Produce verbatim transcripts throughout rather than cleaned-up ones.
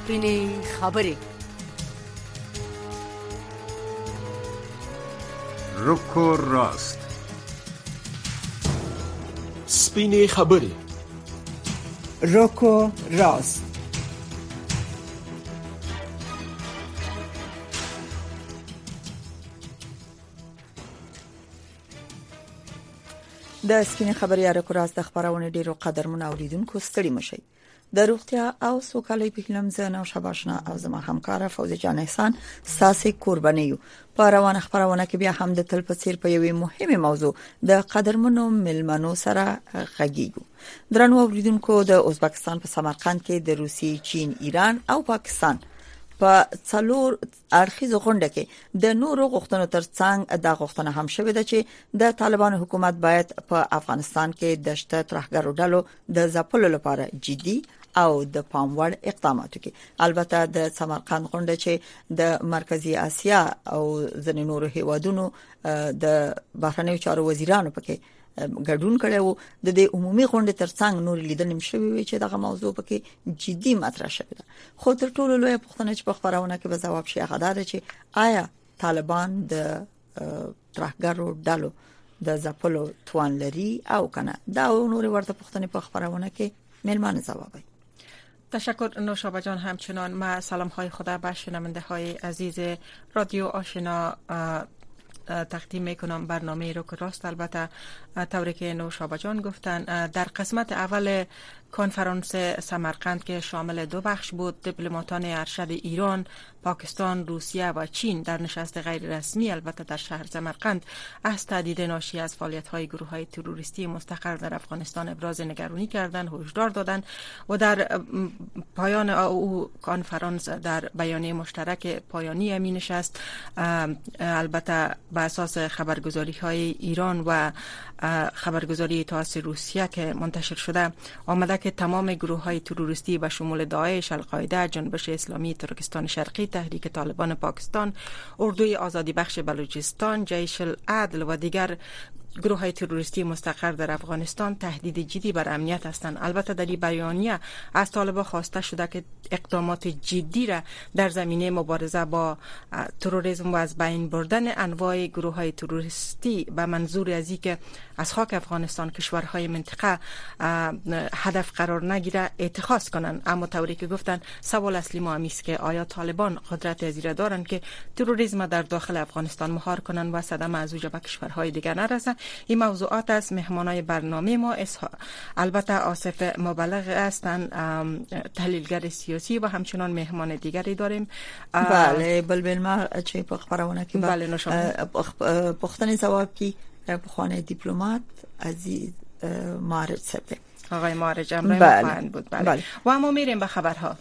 سپینې خبرې. رکو راست. سپینې خبرې. رکو راست. د سپینې خبرې یا رکو راست د خبرونه ډیرو قدرمن اوریدونکو ستړي مشي. د روغتیا او سوکالۍ په هیله مزنه شباشنا او زما همکار فوزي جان احسان ساسي قربانیو. په روانه خبرونه کې بیا هم د تل په څیر په یوې مهمه موضوع د قدرمنو ملمنو سره غږیږو. درنو اوریدونکو، د ازبکستان په سمرقند کې د روسیې، چین، ایران او پاکستان په څلور اړخیزه غونډه کې د نورو غوښتنو ترڅنګ د غوښتنه هم شوې ده چې د طالبانو حکومت باید په افغانستان کې د شته ترهګرو ډلو د ځپلو لپاره جدي او د پاموړ اقدامات وکړي. البته د سمرقند غونډه چې د مرکزی اسیا او ځینې نورو هیوادونو د بهرنیو چارو وزیرانو پکې ګډون کړو، د دې عمومي غونډې ترڅنګ نور لیدل مشوي وي چې دغه موضوع پکې جدي مطرح شوی ده. خو تر ټولو لوی پوښتنه چې په خبرونه کې به ځواب شي هغه ده چې آیا طالبان د ترهګرو ډلو د ځپلو توان لري او کنه؟ دا نور ورته پوښتنې په خبرونه کې ملمانه ځوابي. تشکر نوشابه جان. همچنان ما سلام های خدا به شنونده های عزیز رادیو آشنا تقدیم میکنم. برنامه رو که راست البته طوری که نوشابه جان گفتن در قسمت اول کنفرانس سمرقند که شامل دو بخش بود، دیپلماتان ارشد ایران، پاکستان، روسیه و چین در نشست غیر رسمی البته در شهر سمرقند از تهدید ناشی از فعالیت‌های گروه‌های تروریستی مستقر در افغانستان ابراز نگرانی کردند، هشدار دادند و در پایان او کنفرانس در بیانیه مشترک پایانی می نشست البته بر اساس خبرگزاری‌های ایران و خبرگزاری تاس روسیه که منتشر شده آمده که تمام گروه‌های تروریستی به شمول داعش، القاعده، جنبش اسلامی ترکستان شرقی، تحریک طالبان پاکستان، اردوی آزادی بخش بلوچستان، جیش العدل و دیگر گروه های تروریستی مستقر در افغانستان تهدید جدی بر امنیت هستند. البته در این بیانیه از طالبان خواسته شده که اقدامات جدی را در زمینه مبارزه با تروریسم و از بین بردن انواع گروه های تروریستی به منظور از اینکه از خاک افغانستان کشورهای منطقه هدف قرار نگیره اتخاذ کنند. اما طوری که گفتن سوال اصلی ما است که آیا طالبان قدرت ازیره دارند که تروریسم در داخل افغانستان مهار کنند و صدمه از اوج به کشورهای دیگر نرسه؟ این موضوعات از مهمانای برنامه ما البته آصف مبلغ هستند، تحلیلگر سیاسی و همچنان مهمان دیگری داریم. بله بلبل ما چه په خبرونه کې بله نوشابه پختن جواب کی په خوانه دیپلمات عزیز مارج سبته آقای مارج امروز خواهند بود. بله. بله و اما میریم به خبرها.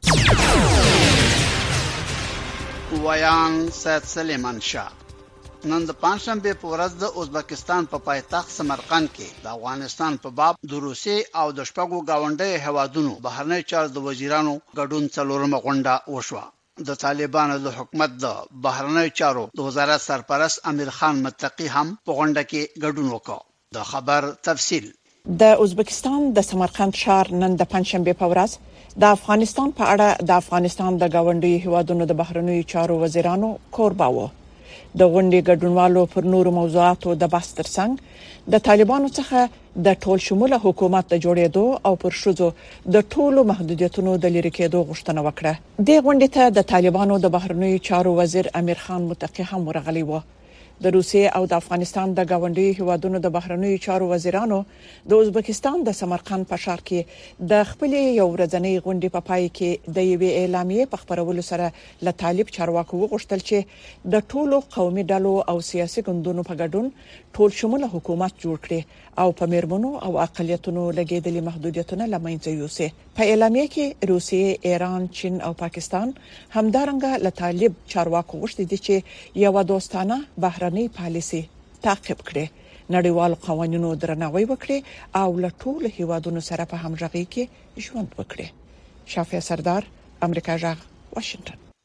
ویان سید سلیمان شاه نن د پنځشنبه په ورځ د ازبکستان په پایتخت سمرقند کې د افغانستان په باب د روسي او د شپږو گاونډي هوادونو بهرنی چارو د وزیرانو ګډون څلورمه غونډه وشوه. د طالبانو د حکومت د بهرنی چارو د وزارت سرپرست امیر خان متقی هم په غونډه کې ګډون وکړ. د خبر تفصیل. د ازبکستان د سمرقند ښار نن د پنځشنبه په ورځ د افغانستان په اړه د افغانستان د گاونډي هوادونو د بهرنی چارو وزیرانو کوربه و. د غونډې ګډونوالو پر نورو موضوعاتو د بحث ترڅنګ د طالبانو څخه د ټول شموله حکومت د جوړېدو او پر شذو د ټولو محدودیتونو د لری کېدو غوښتنه وکړه. د غونډې ته د طالبانو د بهرنیو چارو وزیر امیر خان متقی هم ورغلی و. د روسیې او د افغانستان د گاونډي هوادونو د بهرنیو چارو وزیرانو د ازبکستان د سمرقند په ښار کې د خپل یو ورځنی غونډې په پای کې د یوې اعلامیې په خبرولو سره له طالب چارواکو وغوښتل چې د ټولو قومي ډلو او سیاسي ګوندونو په ګډون ټول شموله حکومت جوړ کړي او په میرمنو او اقلیتونو لګیدلي محدودیتونه لمنځه یوسي. په اعلامیه کې روسیې، ایران، چین او پاکستان همدارنګه له طالب چارواکو غوښتي دي چې یو دوستانه بهرنی پالیسي تعقیب کړي، نړیوال قوانینو درناوی وکړي او له ټولو هیوادونو سره په همغږي کې ژوند وکړي. شافعه سردار، امریکا جغ، واشنگټن.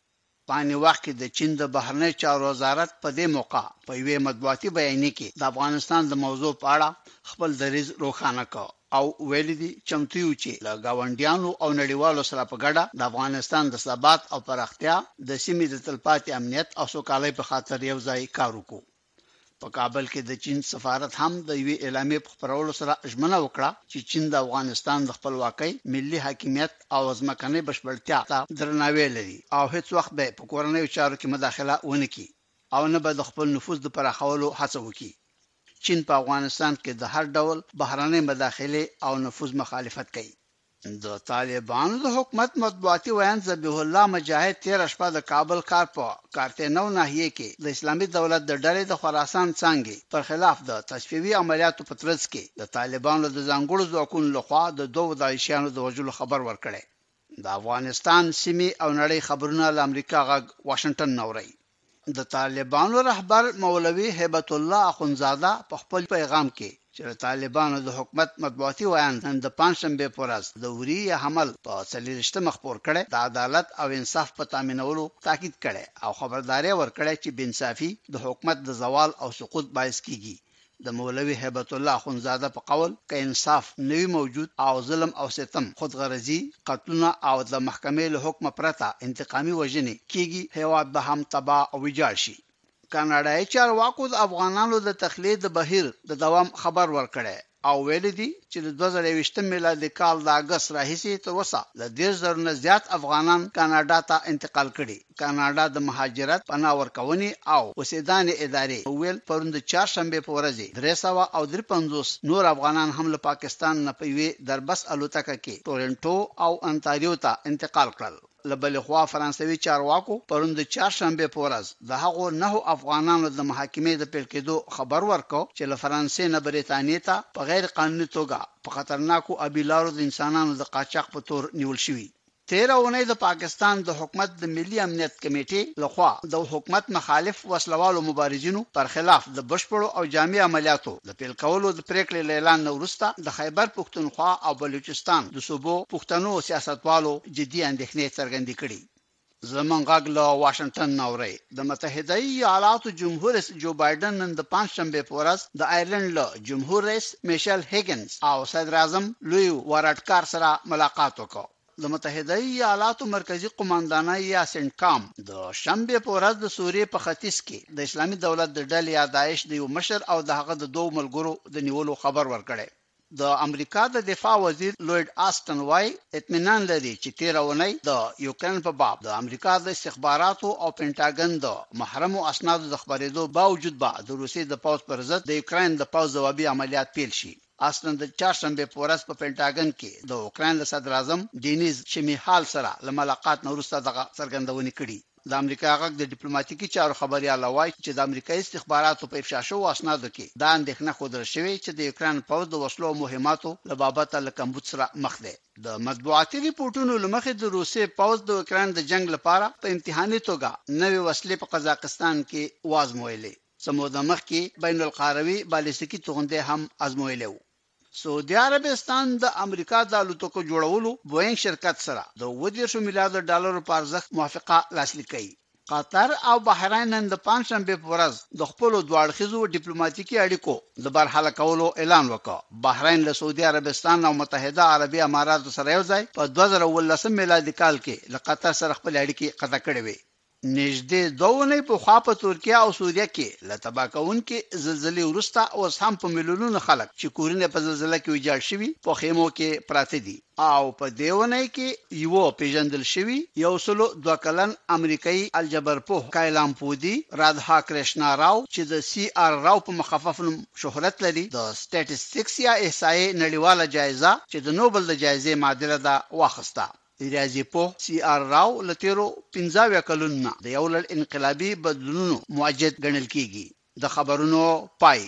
په اني وخت کې د چین د بهرنی چارو وزارت په دې موقع په یوه مطبوعاتي بیان کې د افغانستان د موضوع په اړه خپل دریځ روښانه کړ او ویل دي چمتو یو چې له گاونډیانو او نړیوالو سره په ګډه د افغانستان د ثبات او پراختیا د سیمې د تلپاتې امنیت او سوکالۍ په خاطر یو ځای کار وکړو. په کابل کې د چین سفارت هم د یوې اعلامیې په خپرولو سره ژمنه وکړه چې چین د افغانستان د خپلواکۍ، ملي حاکمیت او ځمکنۍ بشپړتیا ته درناوی لري او هیڅ وخت به په کورنیو چارو کې مداخله ونه کړي او نه به د خپل نفوذ د پراخولو هڅه وکړي. چین په افغانستان کې د هر ډول بهرنۍ مداخله او نفوذ مخالفت کوي. د طالبانو د حکومت مطبوعاتي ویان ذبیح الله مجاهد تیر شپه د کابل ښار په کارتنو ناحیه کې د اسلامي دولت د ډلې د خراسان څنګه پر خلاف د تصفیوي عملیاتو په ترڅ کې د طالبانو د ځانګړو ځواکونو لخوا د دوه داعشیانو د وژلو خبر ورکړي. د افغانستان سیمې او نړۍ خبرونه له امریکا غږ واشنگټن نوري. د طالبانو رهبر مولوي هیبت الله اخونزاده په خپل پیغام کې چې طالبانو د حکومت مطبوعاتي ویان نن د پنځشنبه په ورځ د وری حمل په څلورشته مخبور کړي د عدالت او انصاف په تامینولو تاکید کړي او خبرداري ورکړي چې بنصافي د حکومت د زوال او سقوط باعث کیږي. د مولوي هیبت الله اخونزاده په قول کې انصاف نوی موجود او ظلم او ستم خودغرضی قتلونه او د محکمې له حکم پرته انتقامي وژنې کیږي، هیواد به هم تباہ او ویجاړ شي. کاناډایي چارواکو د افغانانو د تخلید بهیر د دوام خبر ورکړي او ویل دي چې د دوه زره یوویشتم میلادي کال د اگست راهیسې تر اوسه ل ډیر زره نه زیات افغانان کاناډا ته انتقال کړي. کاناډا د مهاجرت، پناه ورکونې او اوسېدانې ادارې ویل پروند چهارشنبه په ورځ درې سوه او درې پنځوس نور افغانان هم له پاکستان نه په یوه دربس الوتکه کې ټورنټو او انټاریو ته انتقال کړل. لبل خوا فرانسوي چارواکو پروند چهارشنبه په ورځ د هغو نه افغانانو د محاکمې د پیل کېدو خبر ورکړ چې له فرانسې نه بریتانیا ته په غیر قانوني توګه په خطرناکو ابیلارو د انسانانو د قاچاق په تور نیول شوی. تیر اونۍ د پاکستان د حکومت د ملي امنیت کمیټې لخوا د حکومت مخالف وسلوالو مبارزینو پر خلاف د بشپړو او جامع عملیاتو د پیل کولو د پریکړې اعلان وروسته د خیبر پختونخوا او بلوچستان د صوبو پښتنو سیاستوالو جدي اندېښنې څرګندې کړې. زمون غږ له واشنگټن نوري. د متحده ایالاتو جمهور رئیس جو بایدن نن د پنځشنبه په ورځ د آیرلند له جمهور رئیس میشل هیګنز او صدر اعظم لوی وارډکار سره ملاقات وکړ. د متحده ایالاتو مرکزی قوماندانۍ یا سنټکام د شنبه په ورځ د سوریې په ختیځ کې د اسلامي دولت د ډلې یا داعش د یو مشر او د هغه د دوه ملګرو د نیولو خبر ورکړي. د امریکا د دفاع وزیر لوید آستن وای اطمینان لري چې تیر اونۍ د یوکرين په باب د امریکا د استخباراتو او پینټاګن د محرمو اسنادو د خبرېدو باوجود به د روسي د پوز پر ضد د یوکرين د پوز ځوابي عملیات پیل شي. آستن د چهارشنبه په ورځ په پینټاګن کې د یوکرين د صدر اعظم دینیز شمیحال سره له ملاقات نه وروسته د څرګندونې کړې. د امریکا غږ د ډیپلوماټیکي چارو خبريال وایي چې د امریکایي استخباراتو په افشا شو اسنادو کې دا اندېښنه خوده شوې چې د یوکرين پوز د وسلو مهماتو له بابت له کمبود سره مخ دی. د مطبوعاتي ریپورتونو لمخې د روسي پوز د یوکرين د جنگ لپاره په امتحاني توګه نوې وسلې په قزاقستان کې وازمویلې. سموده مخ کې بین القاروي بالستیکي توغندې هم ازمویلې. سعودي عربستان د امریکا د الوتکو جوړولو بوئنګ شرکت سره د اووه دېرش میلیارډ ډالرو په ارزښت موافقه لاسلیک کړي. قطر او بحرین نن د پنځشنبه په ورځ د خپل دوړخیزو ډیپلوماټیکي اړیکو د برحاله کولو اعلان وکړ. بحرین له سعودي عربستان او متحده عربي اماراتو سره یو ځای په دوه زره ولسم میلادي کال کې له قطر سره خپل اړیکې قطع کړې وې. نږدې دوه نه په خوا په ترکیه او سوریه کې له تباکون کې زلزلې وروسته اوس هم په ملیونونو خلک چې کورونه په زلزلې کې ویجاړ شوي په خیمو کې پراته دي او په دیونه کې یو پیژندل شوی یو سلو دوه کلن امریکایي الجبرپوه کایلام پودي رادها کرشنا راو چې د سی آر راو په مخفف شهرت لري د سټاتستیکس یا احصایې نړیواله جایزه چې د نوبل د جایزې معادله ده واخسته. ریاضي په سی آر راو لتیرو پنځه کلونه د یو لړ انقلابي بدلونونو موجد ګڼل کیږي. د خبرونو پای.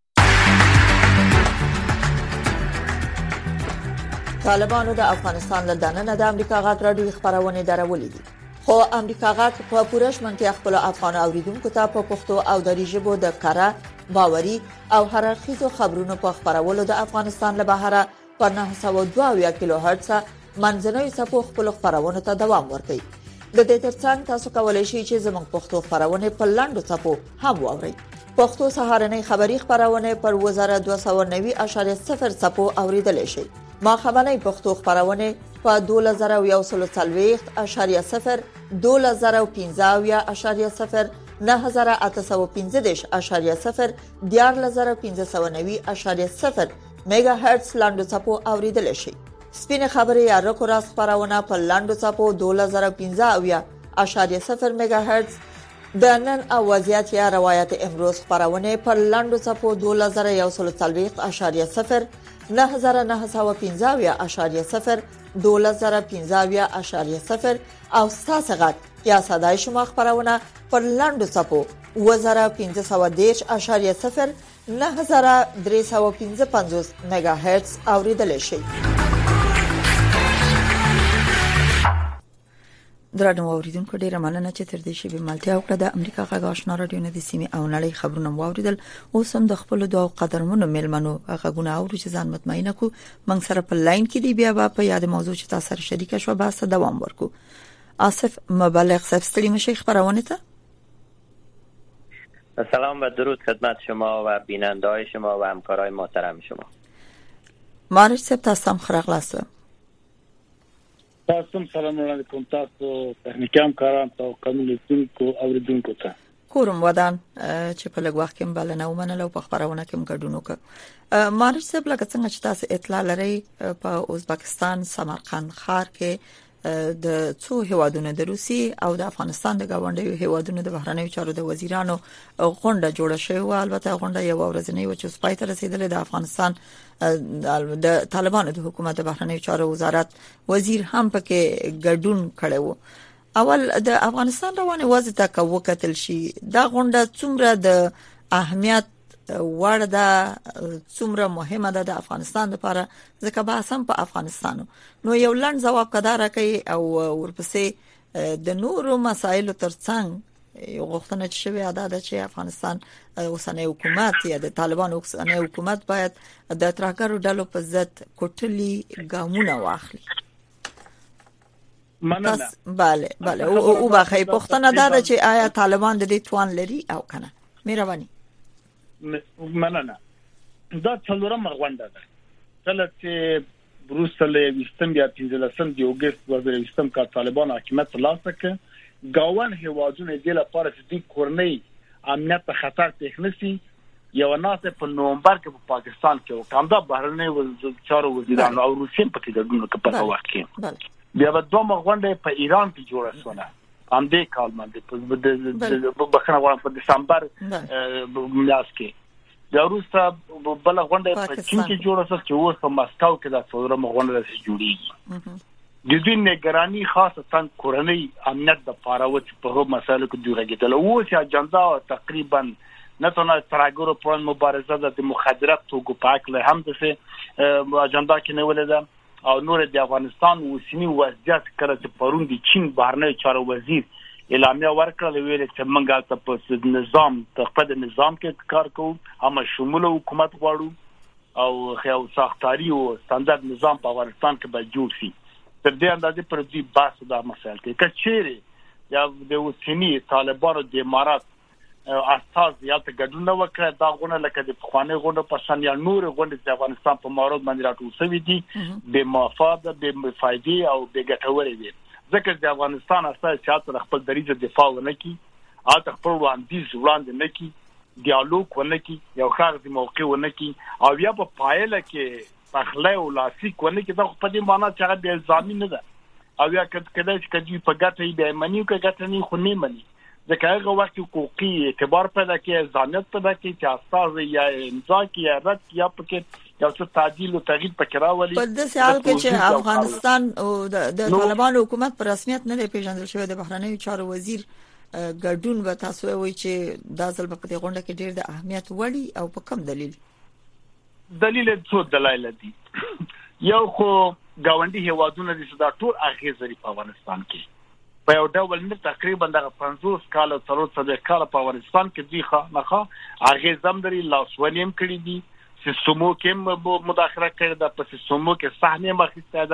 طالبانو د افغانستان له دننه د امریکا غاټ راډیو خبرونه درولې دي. خو امریکا غاټ په پوره شمنتیا خپل افغان اوریدونکو ته په پښتو او دری ژبه د کاره باوري او هررخیزو خبرونو په خبرولو د افغانستان له بهره په نهه سوه دوه اویا کیلو هرتز منځنوي څپو خپل خبرونه ته دوام ورکوي. د دې ترڅنګ تاسو کولای شئ چې زموږ پښتو خبرونه په لاندو څپو هم واورئ. پښتو سهارنۍ خبری خبرونه پر وزاره دوه سوه نوي اشاریه صفر څپو اوریدل شي. ما خبرنۍ پښتو خبرونه په دوه زره یو سل څلوېښت اشاریه صفر، دوه زره پنځه اشاریه صفر، نه زره اته سوه پنځه دېرش اشاریه صفر، دیارلس زره پنځه سوه نوي اشاریه صفر میگا هرتز لاندو څپو اوریدل شي. سپینه خبري یا رکو راست خبرونه په لاندو څپو دوه زره پنځه اشاریه صفر میگا هرتز، د نن او وضعیت یا روایت امروز خبرونه په لاندو څپو دوه زره یو سل څلوېښت اشاریه صفر، نه زره نه سوه پنځه اشاریه صفر، دوه زره پنځه اشاریه صفر او ستاسو غږ یا صداي شما خبرونه پر لاندو څپو اووه زره پنځه سوه دېرش اشاریه صفر، نه زره درې سوه پنځه پنځوس میگا هرتز اوریدل شي. درنو اوریدونکو ډیره مننه چې تر دې شی به ملتیا وکړه. د امریکا غږ آشنا رادیو نه د سیمې او نړۍ خبرونه واوریدل. اوس هم د خپل دوه قدرمنو ملمنو غږونه اورو چې ځان مطمئنه کو. موږ سره په لاین کې دی بیا په یاد موضوع چې تاسو سره شریک شو بحث دوام ورکو. آصف مبلغ صاحب ستړي مشي خبرونه ته. سلام و درود خدمت شما و بیننده‌های شما و همکارای محترم شما. مارش صاحب تاسو هم خرغلاسه. تاسو سلام علیکم تاسو تخنیکام کاران تاسو قانونیتونکو اوریدونکو ته کوم ودان چې په لږ وخت کې بلنه ومنله په خبرونه کې ګډون وکړ. مارش صاحب لکه څنګه چې تاسو اطلاع لرئ په ازبکستان سمرقند ښار کې د څو هیوادونو د روسي او د افغانستان د گاونډیو هیوادونو د بهرنیو چارو د وزیرانو غونډه جوړه شوې و. البته غونډه یو ورځنی و چې سپای ته رسیدلې. د افغانستان د طالبانو د حکومت د بهرنیو چارو وزارت وزیر هم پکې ګډون کړی و. اول د افغانستان روانه وضع ته کو کتل شي دا غونډه څومره د اهمیت وړ ده، څومره مهمه ده د افغانستان لپاره، ځکه به هم په افغانستان نو یو لاند جواب کدا راکې او ورپسې د نورو مسایلو ترڅنګ یو غوښتنه چې شوی ادا ده چې افغانستان اوسنۍ حکومت یا د طالبانو اوسنۍ حکومت باید د ترهګرو ډلو په ضد کوټلي ګامونه واخلي. مننه. bale bale او باخې پښتنه دا ده چې آیا طالبان د دې توان لري او کنه. مهرباني. مننه. دا څلورم غونډه ده کله چې بروسل وستم یا پنځلسم د اگست دوه زره وستم کا طالبان حکومت ترلاسه کړ. گاون هیوادونه د لپاره چې د کورنۍ امنیت په خطر تخنسي یو ناسه په نومبر کې په پاکستان کې وکړه دا بهرنی وزیر چارو وزیرانو او روسیم په کې دغه په پټه وخت کې بیا د دوه غونډه په ایران کې جوړه شوه هم دې کال باندې په بخنه غونډه په دسمبر میاشت کې د روسا بل غونډه په چین کې جوړه شوه چې اوس په مسکو کې د څلورم غونډه جوړیږي. د دې نگرانی خاصه کورنۍ امنیت د پاراوت په هغه مسایلو کې دوی راګیدل او چې اجندا تقریبا نه تنها ترګورو پر مبارزه د مخدرات توګه پاکله هم د اجندا کې نه ولدا او نور د افغانستان وسنی وضعیت کړه چې پرون د چین بهرنی چارو وزیر اعلامیه ورکړه ویل چې موږ ته په نظام تخپد نظام کې کار کوو هم شمول حکومت غواړو او خو ساختاري او ستاندرد نظام په افغانستان کې به جوړ شي. تر دې اندازې پر دې بحث دا مسایل کې کچېره یا د وسنی طالبانو د امارات اساس یالته ګډون وکړه دا غونه لکه د خوانې غونډه په شان یا نور غونډه د افغانستان په مارود باندې راټول شوې دي به مفاده به فائدې او به ګټورې دي ځکه د افغانستان اساس چې خپل دریځ دفاع ونه کی او خپل وړاندیز وړاندې نه کی ډیالوګ ونه کی یو خارجي موقع ونه کی او بیا په پایله کې پخله او لاسیک ونه کی دا په دې معنی چې هغه به الزامي نه ده او یا کله چې کدی په ګټه به منی او ګټه نه خو نه منی ځکه هغه وخت حقوقي اعتبار پیدا کوي ځانت پیدا کوي چې اساس یا امضا کی یا رد یا پکې یو څه تعدیل او تغییر پکې راولي په دې حال کې چې افغانستان او د طالبانو حکومت په رسمیت نه پیژندل شوی د بهرنیو چارو وزیر ګډون به تاسو وایي چې دا ځل په دې غونډه کې ډېر د اهمیت وړي او په کوم دلیل دلیل څو دلایل دي. یو خو گاونډي هیوادونه د صدا ټول اغیز لري په افغانستان کې په یو ډول نه تقریبا د پنځوس کال او څلور څلور کال په افغانستان کې دی ښه نه اغیز هم لري لاسونیم کړی دي سیستمو کې مداخله کړې ده په سیستمو کې سهمه مخکې ده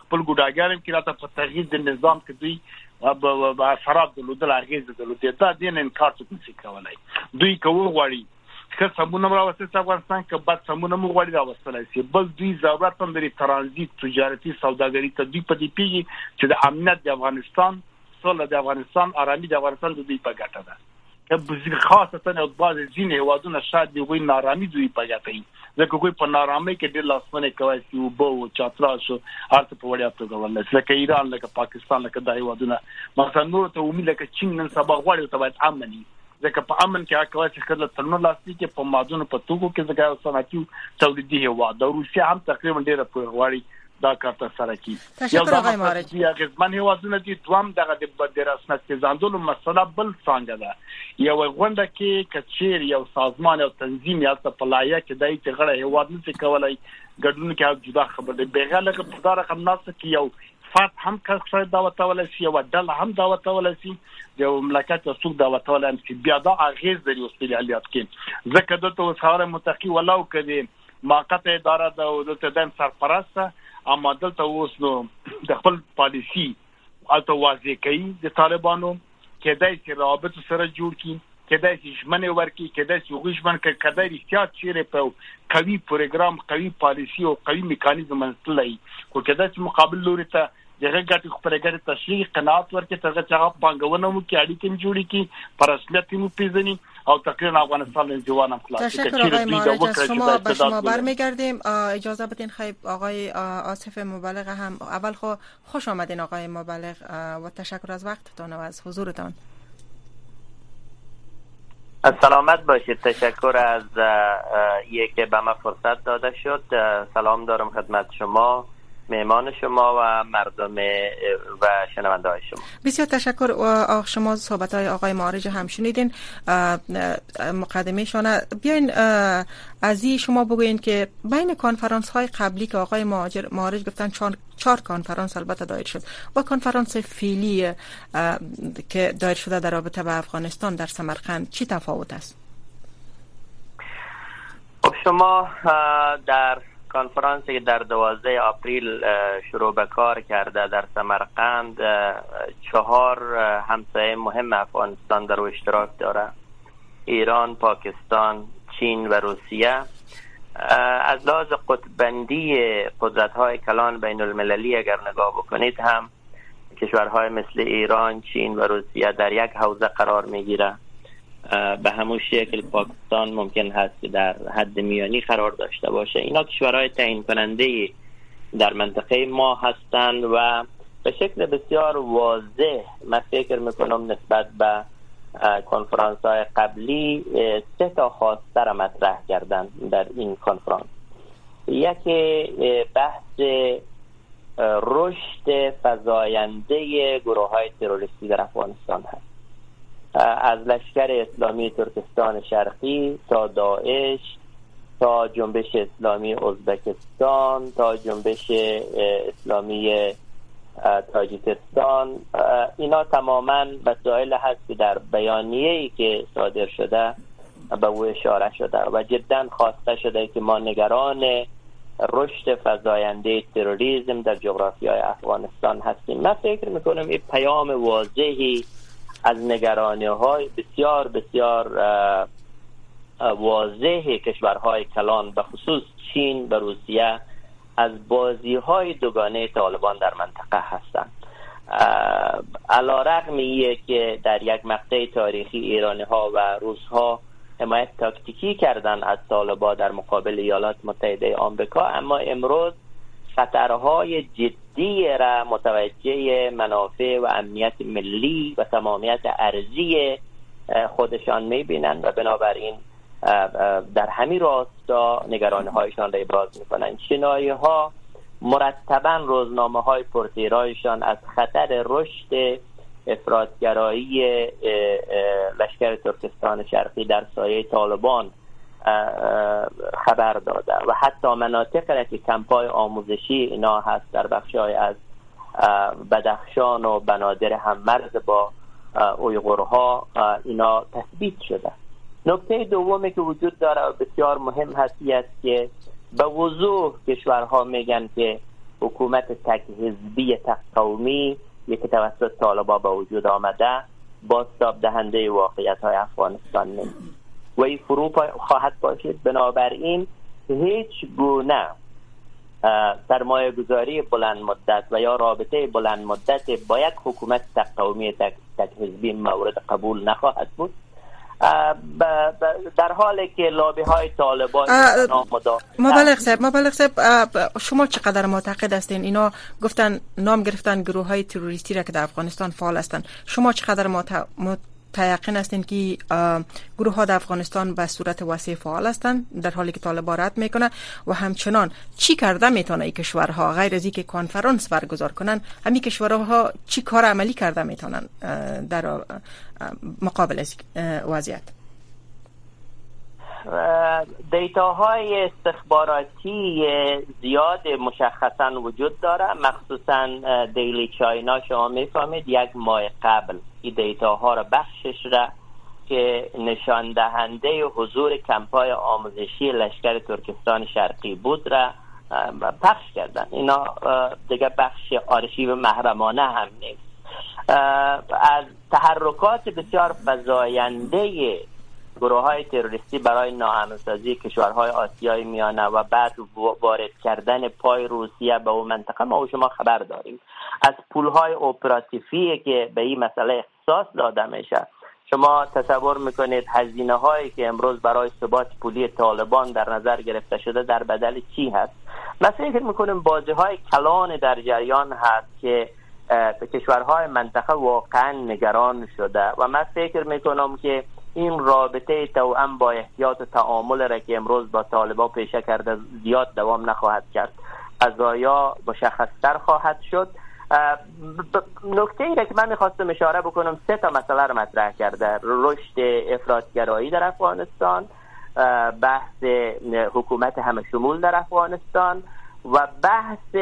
خپل ګډاګانم کې راته په تغییر د نظام کې دوی په اثرات درلودل اغیز درلودل دا دین انکار څوک نشي کولای. دوی کوو غواړي که سمونه راوستل چې افغانستان کې بعد سمونه مو غواړي راوستل شي، بل دوی ضرورت هم لري ترانزیت تجارتي سوداګري ته دوی په دې پیږي چې د امنیت د افغانستان سوله د افغانستان ارامي د افغانستان د دوی په ګټه ده. که خاصه او بعض ځینې هیوادونه شاید دوی نارامي دوی په ګټه وي، ځکه کوئی په نارامي کې ډېر لاسونه کوي چې وبو چاتراش ارته په وړیا توګه ولله لکه ایران لکه پاکستان لکه د هیوادونه مثلا نور ته امید لکه چین نن سبا غواړي ته باید امني، ځکه په امن کې هغه چې کله ترنو لاستی کې په مادونو په توګو کې ځکه صنعتي تولیدي هیواد د روسیا هم تقریبا ډېر په غواړي دا کار ته سره کی. یو د غیمارج یا غزمن هیوادونه دي دوام دغه د رسمیت کې ځاندول مسله بل څنګه ده. یو غونډه کې کچیر یو سازمان او تنظیم یا په لایه کې دای ته غړي هیواد نه کولای ګډون کې جدا خبر دی بغیر په دار رقم ناس کې یو فات هم کله دعوت ولا شي او دل هم دعوت ولا شي یو مملکت او سوق دعوت ولا شي بیا دا اغیز لري اوس په الیات کې ځکه دته وساره متقی ولاو کړي موقته اداره د دته سرپرسته اما دلته اوس نو د خپل پالیسی الته واضح کوي د طالبانو کېدای چې رابطه سره جوړ کړي، کېدای چې ژمنه ورکړي، کېدای چې وګژمن کړي، کېدای احتیاط چیرې په قوي پروګرام قوي پالیسی او قوي میکانیزم منځلای کو کېدای چې مقابل لوري ته دغه ګټه خپل ګټه تشریح قناعت ورکړي ترغه چې هغه بانګونه مو کې اړیکې جوړې کړي پر رسمیت مو پیژني او تقریبا افغانستان له جوانم خلاص. تشکر آقای معارج از شما. به شما برمیگردیم. اجازه بدین خیلی آقای آصف مبلغ هم اول خو خوش آمدین آقای مبلغ و تشکر از وقتتان و از حضورتان. سلامت باشید. تشکر از اینکه به ما فرصت داده شد. سلام دارم خدمت شما، مهمان شما و مردم و شنونده های شما. بسیار تشکر. و شما صحبت های آقای معارج هم شنیدین مقدمه شانه. بیاین از این شما بگوین که بین کنفرانس های قبلی که آقای معارج گفتن چار, چار کنفرانس البته دایر شد و کنفرانس فعلی که دایر شده در رابطه با افغانستان در سمرقند چی تفاوت است؟ خب شما در کنفرانسی که در دوازده آپریل شروع به کار کرده در سمرقند چهار همسایه مهم افغانستان در اشتراک داره: ایران، پاکستان، چین و روسیه. از لحاظ قطببندی قدرت‌های کلان بین المللی اگر نگاه بکنید هم کشورهای مثل ایران، چین و روسیه در یک حوزه قرار میگیره. به همون شکل پاکستان ممکن هست که در حد میانی قرار داشته باشه. اینا کشورهای تعیین کننده در منطقه ما هستند و به شکل بسیار واضح من فکر میکنم نسبت به کنفرانس های قبلی سه تا خواسته را مطرح کردن در این کنفرانس. یکی بحث رشد فزاینده گروه های تروریستی در افغانستان هست، از لشکر اسلامی ترکستان شرقی تا داعش تا جنبش اسلامی ازبکستان تا جنبش اسلامی تاجیکستان. اینا تماما مسائل هست که در بیانیه‌ای که صادر شده به او اشاره شده و جدا خواسته شده که ما نگران رشد فزاینده تروریسم در جغرافیای افغانستان هستیم. من فکر میکنم این پیام واضحی از نگرانی های بسیار بسیار واضح کشورهای کلان به خصوص چین و روسیه از بازی های دوگانه طالبان در منطقه هستند. علیرغم اینکه که در یک مقطع تاریخی ایرانی ها و روس ها حمایت تاکتیکی کردن از طالبان در مقابل ایالات متحده آمریکا، اما امروز خطرهای جدی را متوجه منافع و امنیت ملی و تمامیت ارضی خودشان میبینند و بنابراین در همین راستا نگرانی هایشان را ابراز میکنند. شنایه ها مرتبا روزنامه های پرتیرایشان از خطر رشد افراطگرایی لشکر ترکستان شرقی در سایه طالبان خبر داده و حتی مناطق را که کمپای آموزشی اینا هست در بخشای از بدخشان و بنادر هم مرز با اویغورها اینا تثبیت شده. نکته دومی که وجود داره و بسیار مهم هستی است که به وضوح کشورها میگن که حکومت تک حزبی تک قومی که توسط طالبان به وجود آمده بازتاب دهنده واقعیت های افغانستان نیست و این فرو خواهد باشید. بنابراین هیچ گونه سرمایه گذاری بلند مدت و یا رابطه بلند مدت با یک حکومت تک قومی تک, تک حزبی مورد قبول نخواهد بود، در حالی که لابی های طالبان مبلغ صاحب مبلغ صاحب شما چقدر معتقد هستین اینا گفتن نام گرفتن گروه های تروریستی را که در افغانستان فعال هستند، شما چقدر متيقن هستین که گروه ها در افغانستان به صورت وسیع فعال هستند در حالی که طالبان رد میکنه و همچنان چی کرده میتونه این کشورها غیر از اینکه کنفرانس برگزار کنن، همین کشورها چی کار عملی کرده میتونن در مقابل از وضعیت؟ دیتاهای استخباراتی زیاد مشخصا وجود داره، مخصوصا دیلی چاینا شما میفهمید یک ماه قبل این دیتاها را بخشش را که نشان دهنده حضور کمپای آموزشی لشکر ترکستان شرقی بود را پخش کردن. اینا دیگه بخش آرشیو محرمانه هم نیست. از تحرکات بسیار فزاینده گروه های تروریستی برای ناامن‌سازی کشورهای آسیای میانه و بعد وارد کردن پای روسیه به اون منطقه ما و شما خبر داریم. از پولهای اپراتیفی که به این مسئله اختصاص داده میشه، شما تصور میکنید هزینه هایی که امروز برای ثبات پولی طالبان در نظر گرفته شده در بدل چی هست؟ من فکر میکنم بازی های کلان در جریان هست که کشورهای منطقه واقعا نگران شده و من فکر میکنم که این رابطه توأم با احتیاط و تعامل را که امروز با طالبان پیشه کرده زیاد دوام نخواهد کرد، قضایا مشخص‌تر خواهد شد. نکته ای را که من میخواستم اشاره بکنم، سه تا مسئله را مطرح کرده: رشد افراطگرایی در افغانستان، بحث حکومت همه شمول در افغانستان و بحث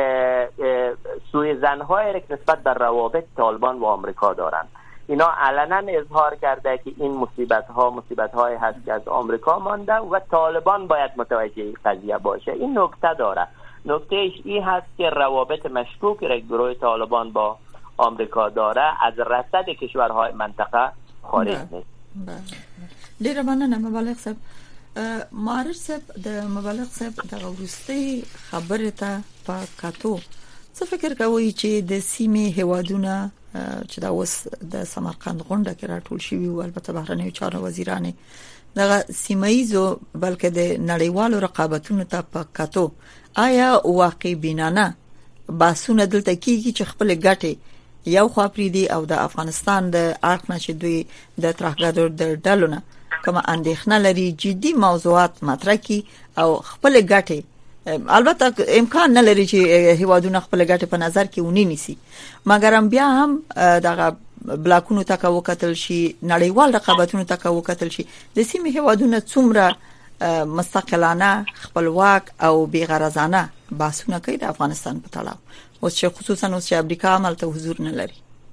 سوءظن‌هایی را که نسبت به روابط طالبان و آمریکا دارند. اینا علنا اظهار کرده که این مصیبت ها مصیبت های هست که از آمریکا مانده و طالبان باید متوجه این قضیه باشه. این نکته داره. نکته ایش این هست که روابط مشکوک را گروه طالبان با آمریکا داره از رصد کشورهای منطقه خارج نیست. ډیره مننه مبلغ صاحب. معرض صاحب د مبلغ صاحب د ورستي خبره ته په کاتو څه فکر کوي چې د سیمې هوادونه چې دا اوس د سمرقند غونډه کې راټول شوی او البته بهرنیو چارو وزیرانه دغه سیمایزو بلکې د نړیوالو رقابتونو ته په کاتو آیا واقع بینانه باسونه دلته کیږي چې خپل ګټي یو خوا پریدي او د افغانستان د اړخ نه چې دوی د ترهګرو د ډلونه کوم اندېښنه لري جدي موضوعات مطرح کی او خپل ګټي البته امکان نه لري چې هیوادونه خپل ګټه په نظر کې ونی نیسي، مګر هم بیا هم دغه بلاکونو ته کو کتل شي، نړیوال رقابتونو ته کو کتل شي، د سیمې هیوادونه څومره مستقلانه خپلواک او بیغرضانه باسونه کوي د افغانستان په تړاو، اوس چې خصوصا اوس چې امریکا عملته حضور نه لري.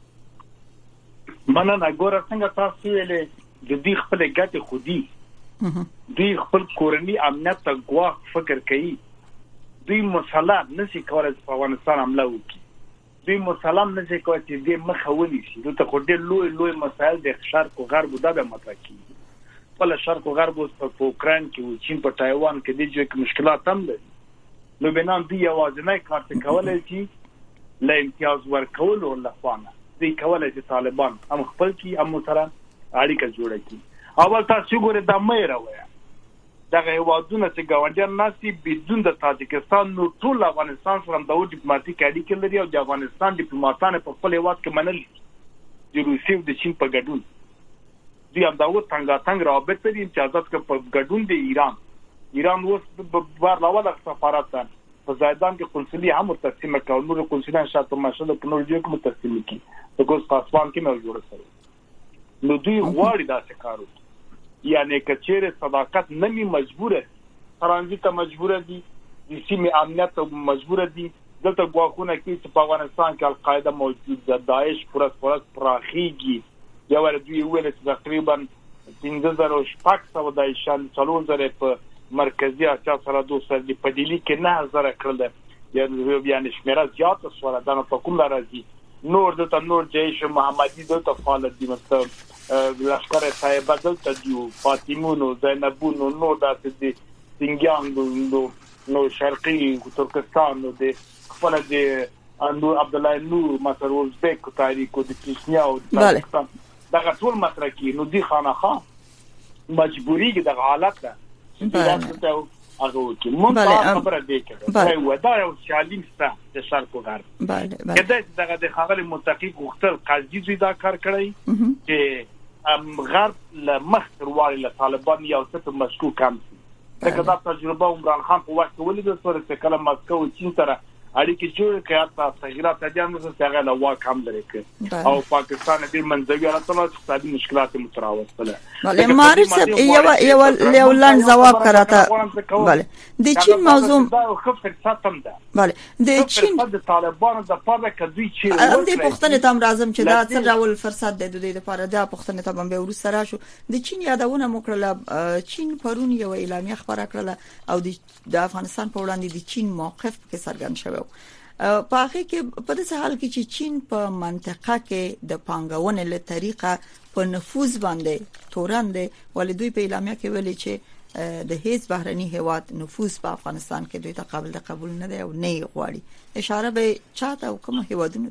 مننه. ګوره څنګه تاسو ویلې د دې خپل ګټه خودي دوی خپل کورنی امنیت ته ګواښ فکر کوي، دوی مسلم نشي کولای په افغانستان حمله وکړي، دوی مسلم نشي کولای چې دې مخه ونیسي. دلته خو ډېر لوی لوی مسایل د شرق او غرب دا به مطرح کیږي. په شرق او غرب اوس په اوکران کې او چین په تایوان کې د جوړ مشکلات هم لري. نو بنام دی یوازینی کار څه کولای شي له امتیاز ورکولو لخوانه دوی کولای شي طالبان هم خپل کی هم سره اړیکه جوړه کړي. اول تاسو ګورئ د مې راویا دغه هیوادونه چې ګاونډیان ناسي بدون د تاجکستان نو ټول افغانستان سره د ډیپلوماټیک اړیکې لري او د افغانستان ډیپلوماټان په خپل هیواد کې منل د روسیې او د چین په ګډون دوی هم دا و څنګه څنګه رابط لري امتیازات په ګډون د ایران ایران اوس بار لاول سفارت په زیدان کې قنصلي هم تقسیم کړو، نور قنصلیان شاته ماشله په نور ځای کې تقسیم کی د ګوز پاسوان کې نو جوړ سره. نو دوی غواړي دا څه کارو یعنی کچېره صداقت نمی مجبوره ترانزیت ته مجبوره دي، د سیمې امنیت ته مجبوره دي. دلته غواخونه کې چې په افغانستان کې القاعده موجود ده، داعش پرس پرس پراخيږي. یو ور دوی ویل چې تقریبا پنځه زره شپږ سوه داعشان څلور زره په مرکزی اسیا سره دوه سره په دلی کې نه زره کړل. یعنی شمیره زیاد سوال دانه تا کوم راځي نور د نور جیش محمدي د فعال دي مثلا لشکر طیبه دلته دیو فاطمونو زینبونو نور د سنگیان نو نو شرقي ترکستان نو د خپل د انو عبدالله نور مثلا ازبک تاریخ د چچنیا او تاجکستان دغه ټول مترکی نو دی خانخا مجبوری کې د حالت ده چې هغه کې مونږ خبره دی کې و دا یو شالیم ستا د شرق غرب بله بله کله دغه د خغل متقی غختل قاضي زی دا کار کړی چې غرب له مخر والی له طالبان یو څه مشکوک کم دغه د تجربه عمران خان په وخت ولید سره چې کله مسکو چین سره اړیکې جوړ کړه تاسو تغیرات اجازه نه څنګه له واک هم لري او پاکستان د منځوي حالتونو اقتصادي مشکلات متراوسه بله معرف صاحب یو یو یو لاند جواب کراته بله د چین موضوع دا خو فرصت ده بله د چین د طالبانو د پاره کدوې چی ام دې پښتنه تام راځم چې دا څه ډول فرصت د دوی لپاره دا پښتنه تام به ورسره راشو د چین یادونه موکړه چین پرون یو اعلامیه خبره کړله او د افغانستان په وړاندې د چین موقف کې څرګند شوی په هغه کې په دې حال کې چې چین په منطقه کې د پانګونې له طریقه په نفوذ باندې تورن دي ولې دوی په اعلامیه کې ویلي چې د هیڅ بهرني هیواد نفوذ په افغانستان کې دوی ته قابل د قبول نه دی او نه غواړي اشاره به چاته او کوم هیوادونو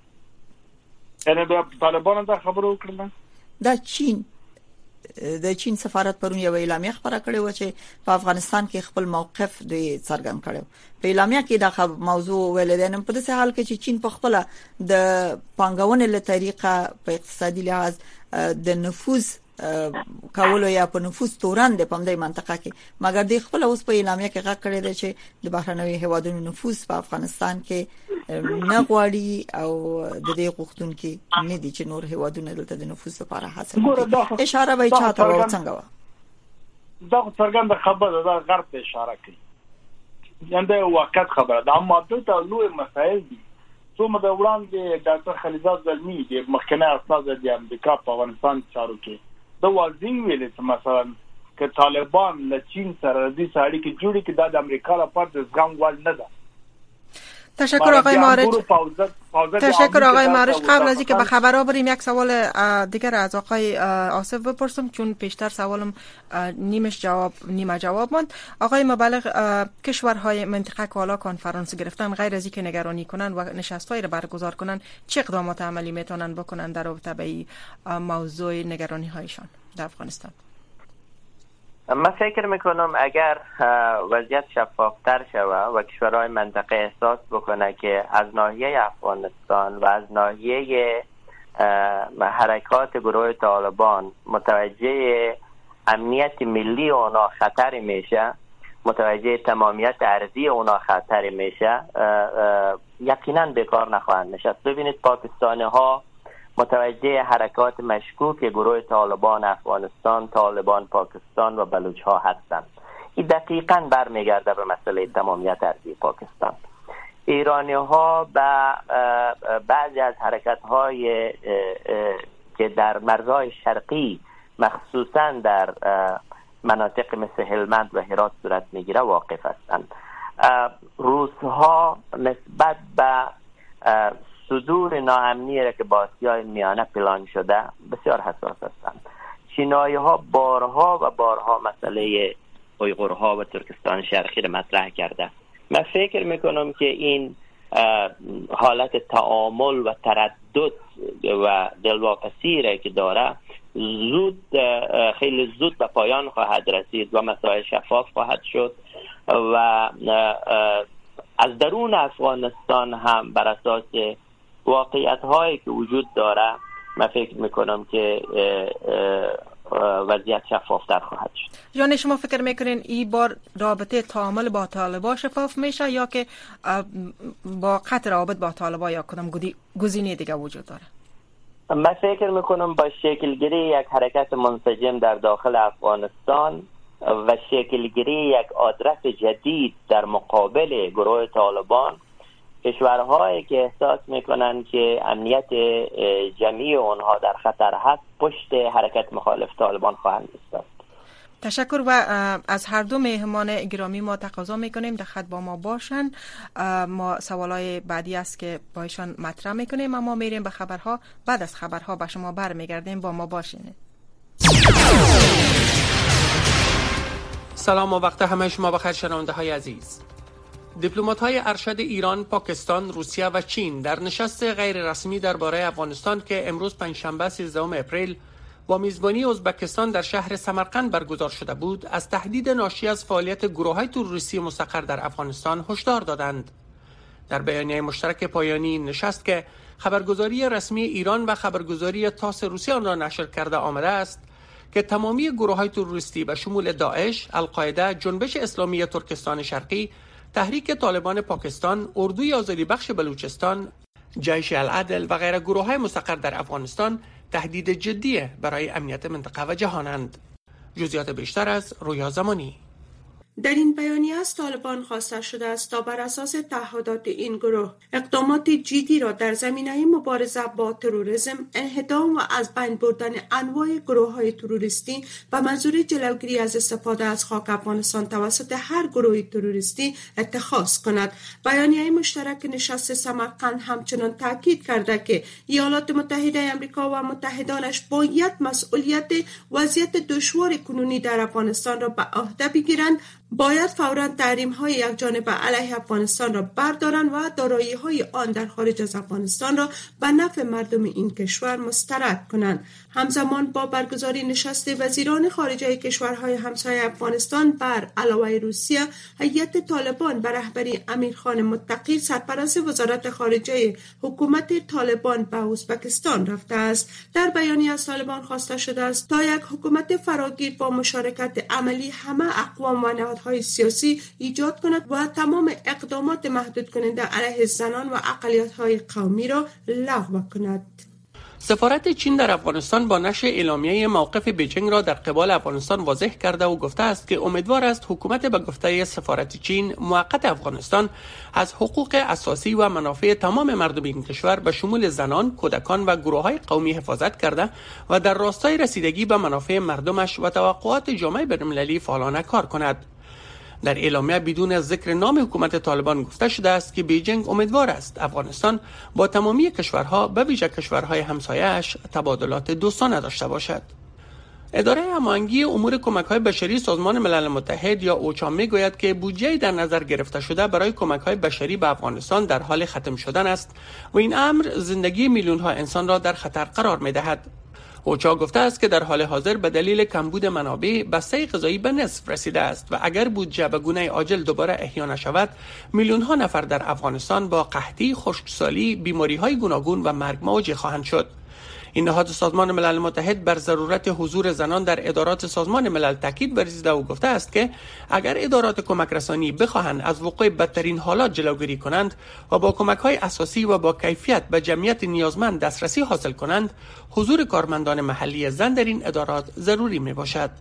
ته یعنی د طالبانو د خبرو وکړه دا چین د چین سفارت پرون یو اعلامیه خبره کړې و چې په افغانستان کې خپل موقف دوی څرګند کړو په اعلامیه کې دا موضوع ویل دي نن په دې حال کې چې چین په خپل د پانګونې له طریقه په اقتصادي لحاظ د نفوذ کولو یا په نفوذ تورن د پمدې منطقه کې مګر د خپل اوس په اعلامیه کې غږ کړی دی چې د بهرنوي هیوادونو نفوذ په افغانستان کې نه غواړي او د دې غوښتون کې نه دي چې نور هیوادونه دلته د نفوذ لپاره حاصل کړي اشاره به چاته و څنګه و دا څرګند خبره ده غرب ته اشاره کوي یعنی دا وخت خبره ده اما دلته لوی مسایل دي څومره د وړاندې ډاکټر خلیزاد زلمی د مخکنه استاد د امریکا په افغانستان چارو کې د واضح ویل چې مثلا ک طالبان له چین سره د ساړي کې جوړي کې د امریکا لپاره د زغم وړ نه ده. تشکر آقای مارج. تشکر آقای مارج. قبل از اینکه به خبرها بریم یک سوال دیگر از آقای آصف بپرسم چون پیشتر سوالم نیمش جواب نیمه جواب ماند. آقای مبلغ، کشورهای منطقه که حالا کنفرانس گرفتن غیر از اینکه نگرانی کنن و نشست‌های را برگزار کنن چه اقدامات عملی میتونن بکنن در رابطه با موضوع نگرانی هایشان در افغانستان؟ من فکر میکنم اگر وضعیت شفافتر شود و کشورهای منطقه احساس بکنه که از ناحیه افغانستان و از ناحیه حرکات گروه طالبان متوجه امنیت ملی اونا خطر میشه، متوجه تمامیت ارضی اونا خطر میشه، یقینا بیکار نخواهند نشست. ببینید پاکستانی ها متوجه حرکات مشکوک گروه طالبان افغانستان، طالبان پاکستان و بلوچ ها هستند. این دقیقاً برمیگرده به مسئله تمامیت ارضی پاکستان. ایرانی ها به بعضی از حرکت های که در مرزهای شرقی مخصوصاً در مناطق مثل هلمند و هرات صورت میگیره واقف هستند. روس ها نسبت به صدور ناامنی را که با آسیای میانه پلان شده بسیار حساس هستند. چینایی ها بارها و بارها مسئله اویغورها و ترکستان شرقی را مطرح کرده. من فکر میکنم که این حالت تعامل و تردد و دلواپسی را که داره زود خیلی زود به پایان خواهد رسید و مسائل شفاف خواهد شد و از درون افغانستان هم بر اساس واقعیت هایی که وجود داره من فکر میکنم که وضعیت شفافتر خواهد شد. یعنی شما فکر میکنین این بار رابطه تعامل با طالبان شفاف میشه یا که با قطع روابط با طالبان یا کدام گزینه دیگه وجود داره؟ من فکر میکنم با شکلگیری یک حرکت منسجم در داخل افغانستان و شکلگیری یک آدرس جدید در مقابل گروه طالبان، کشورهایی که احساس میکنن که امنیت جمعی اونها در خطر هست پشت حرکت مخالف طالبان خواهند ایستاد. تشکر و از هر دو مهمان گرامی ما تقاضا میکنیم در خط با ما باشن. ما سوالای بعدی است که با ایشان مطرح میکنیم، اما میریم به خبرها. بعد از خبرها به شما برمیگردیم، با ما باشین. سلام و وقت همه شما بخیر شنونده های عزیز. دیپلمات های ارشد ایران، پاکستان، روسیه و چین در نشست غیر رسمی درباره افغانستان که امروز پنجشنبه سیزدهم اپریل با میزبانی ازبکستان در شهر سمرقند برگزار شده بود، از تهدید ناشی از فعالیت گروه‌های تروریستی مستقر در افغانستان هشدار دادند. در بیانیه مشترک پایانی نشست که خبرگزاری رسمی ایران و خبرگزاری تاس روسیه آن را نشر کرده آمده است که تمامی گروه‌های تروریستی به شمول داعش، القاعده، جنبش اسلامی ترکستان شرقی، تحریک طالبان پاکستان، اردوی آزادی بخش بلوچستان، جیش العدل و غیر گروه‌های مستقر در افغانستان تهدید جدی برای امنیت منطقه و جهانند. جزئیات بیشتر از رویا زمانی. در این بیانیه از طالبان خواسته شده است تا بر اساس تعهدات این گروه اقدامات جدی را در زمینه مبارزه با تروریسم، انهدام و از بین بردن انواع گروه‌های تروریستی و منظور جلوگیری از استفاده از خاک افغانستان توسط هر گروه تروریستی اتخاذ کند. بیانیه مشترک نشست سمرقند همچنان تاکید کرده که ایالات متحده آمریکا و متحدانش باید مسئولیت وضعیت دشوار کنونی در افغانستان را به عهده بگیرند، باید فوراً تحریم‌های یکجانبه علیه افغانستان را بردارند و دارایی‌های آن در خارج از افغانستان را به نفع مردم این کشور مسترد کنند. همزمان با برگزاری نشست وزیران خارجه کشورهای همسایه افغانستان بر علاوه روسیه، هیئت طالبان به رهبری امیرخان متقی سرپرست وزارت خارجه حکومت طالبان به ازبکستان رفته است. در بیانیه از طالبان خواسته شده است تا یک حکومت فراگیر با مشارکت عملی همه اقوام و نهادهای سیاسی ایجاد کند و تمام اقدامات محدود کننده علیه زنان و اقلیت‌های قومی را لغو کند. سفارت چین در افغانستان با نشر اعلامیه موقف بیجینگ را در قبال افغانستان واضح کرده و گفته است که امیدوار است حکومت به گفته سفارت چین موقت افغانستان از حقوق اساسی و منافع تمام مردم این کشور به شمول زنان، کودکان و گروه‌های قومی حفاظت کرده و در راستای رسیدگی به منافع مردمش و توقعات جامعه بین‌المللی فعالانه کار کند. در اعلامیه بدون ذکر نام حکومت طالبان گفته شده است که بیجینگ امیدوار است افغانستان با تمامی کشورها به ویژه کشورهای همسایه‌اش تبادلات دوستانه داشته باشد. اداره هماهنگی امور کمک‌های بشری سازمان ملل متحد یا اوچا میگوید که بودجه در نظر گرفته شده برای کمک‌های بشری به افغانستان در حال ختم شدن است و این امر زندگی میلیون‌ها انسان را در خطر قرار می‌دهد. اوچا گفته است که در حال حاضر به دلیل کمبود منابع بسته غذایی به نصف رسیده است و اگر بودجه به گونه عاجل دوباره احیا نشود، میلیون ها نفر در افغانستان با قحطی، خشکسالی، بیماری های گوناگون و مرگ مواجه خواهند شد. این نهاد سازمان ملل متحد بر ضرورت حضور زنان در ادارات سازمان ملل تاکید ورزیده و گفته است که اگر ادارات کمک رسانی بخواهند از وقوع بدترین حالات جلوگیری کنند و با کمک‌های اساسی و با کیفیت به جمعیت نیازمند دسترسی حاصل کنند، حضور کارمندان محلی زن در این ادارات ضروری میباشد.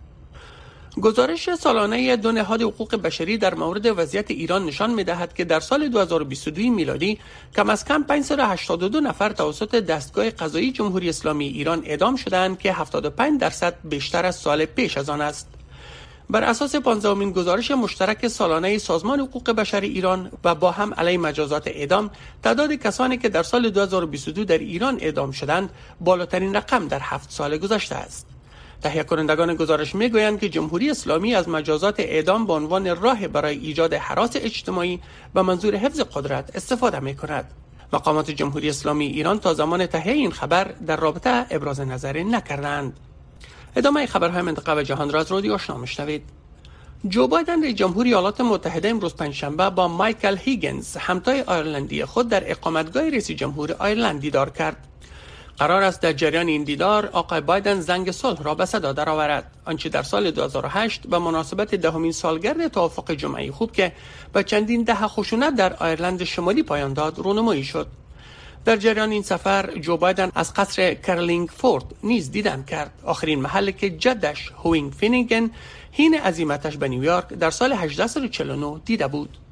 گزارش سالانه دو نهاد حقوق بشری در مورد وضعیت ایران نشان می‌دهد که در سال دو هزار و بیست و دو میلادی کم از کم پانصد و هشتاد و دو نفر توسط دستگاه قضایی جمهوری اسلامی ایران اعدام شدند که هفتاد و پنج درصد بیشتر از سال پیش از آن است. بر اساس پانزدهمین گزارش مشترک سالانه سازمان حقوق بشر ایران و با هم علیه مجازات اعدام، تعداد کسانی که در سال دو هزار و بیست و دو در ایران اعدام شدند بالاترین رقم در هفت سال گذشته است. تهیه کنندگان گزارش میگویند که جمهوری اسلامی از مجازات اعدام به عنوان راه برای ایجاد هراس اجتماعی به منظور حفظ قدرت استفاده میکند. مقامات جمهوری اسلامی ایران تا زمان تهیه این خبر در رابطه ابراز نظری نکردند. ادامه خبرهای منطقه و جهان را از رادیو آشنا میشنوید. جو بایدن رئیس جمهور ایالات متحده امروز پنجشنبه با مایکل هیگنز همتای آیرلندی خود در اقامتگاه رئیس جمهور آیرلند دیدار کرد. قرار است در جریان این دیدار آقای بایدن زنگ صلح را به صدا درآورد، آنچه در سال دو هزار و هشت به مناسبت دهمین سالگرد توافق جمعی خوب که به چندین دهه خشونت در آیرلند شمالی پایان داد رونمایی شد. در جریان این سفر جو بایدن از قصر کرلینگفورد نیز دیدن کرد، آخرین محلی که جدش هوینگ فینیگن حین عزیمتش به نیویورک در سال هزار و هشتصد و چهل و نه دیده بود.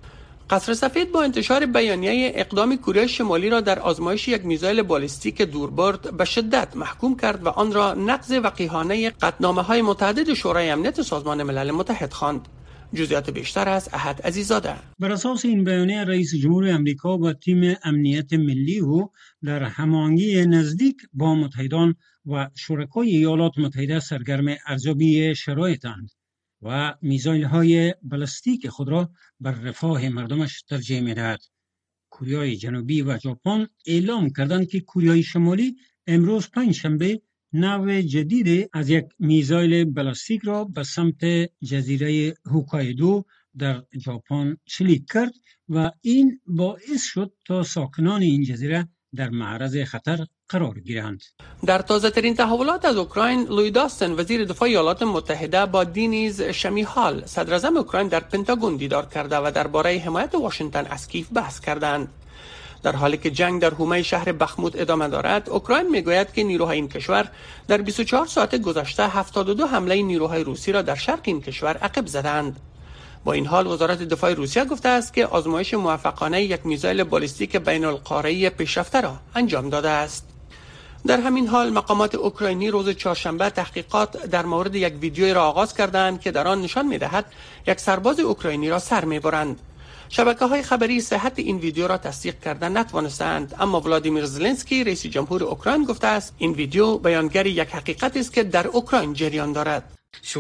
قصر سفید با انتشار بیانیه اقدام کره شمالی را در آزمایش یک میزایل بالستیک دوربرد به شدت محکوم کرد و آن را نقض وقیحانه قطعنامه‌های متعدد شورای امنیت سازمان ملل متحد خواند. جزئیات بیشتر از احد عزیزاده. بر اساس این بیانیه رئیس جمهور آمریکا و تیم امنیت ملی او در هماهنگی نزدیک با متحدان و شرکای ایالات متحده سرگرم ارزیابی شرایطند و میزایل‌های بالستیک خود را بر رفاه مردمش ترجیح می‌دهد. کره جنوبی و ژاپن اعلام کردند که کره شمالی امروز پنجشنبه نوع جدید از یک میزایل بالستیک را به سمت جزیره هوکایدو در ژاپن شلیک کرد و این باعث شد تا ساکنان این جزیره در معرض خطر قرار گیرند. در تازه ترین تحولات از اوکراین، لوید آستن وزیر دفاع ایالات متحده با دینیز شمیهال صدر اعظم اوکراین در پنتاگون دیدار کرده و درباره حمایت واشنگتن از کیف بحث کردند. در حالی که جنگ در حومه شهر بخموت ادامه دارد، اوکراین میگوید که نیروهای این کشور در بیست و چهار ساعت گذشته هفتاد و دو حمله نیروهای روسی را در شرق این کشور عقب زدند. با این حال وزارت دفاع روسیه گفته است که آزمایش موفقانه یک میزایل بالستیک بین القاره‌ای پیشرفته را انجام داده است. در همین حال مقامات اوکراینی روز چهارشنبه تحقیقات در مورد یک ویدیویی را آغاز کردند که در آن نشان می‌دهد یک سرباز اوکراینی را سر می‌برند. شبکه‌های خبری صحت این ویدیو را تصدیق کرده نتوانستند، اما ولادیمیر زلنسکی رئیس جمهور اوکراین گفته است این ویدیو بیانگر یک حقیقت است که در اوکراین جریان دارد.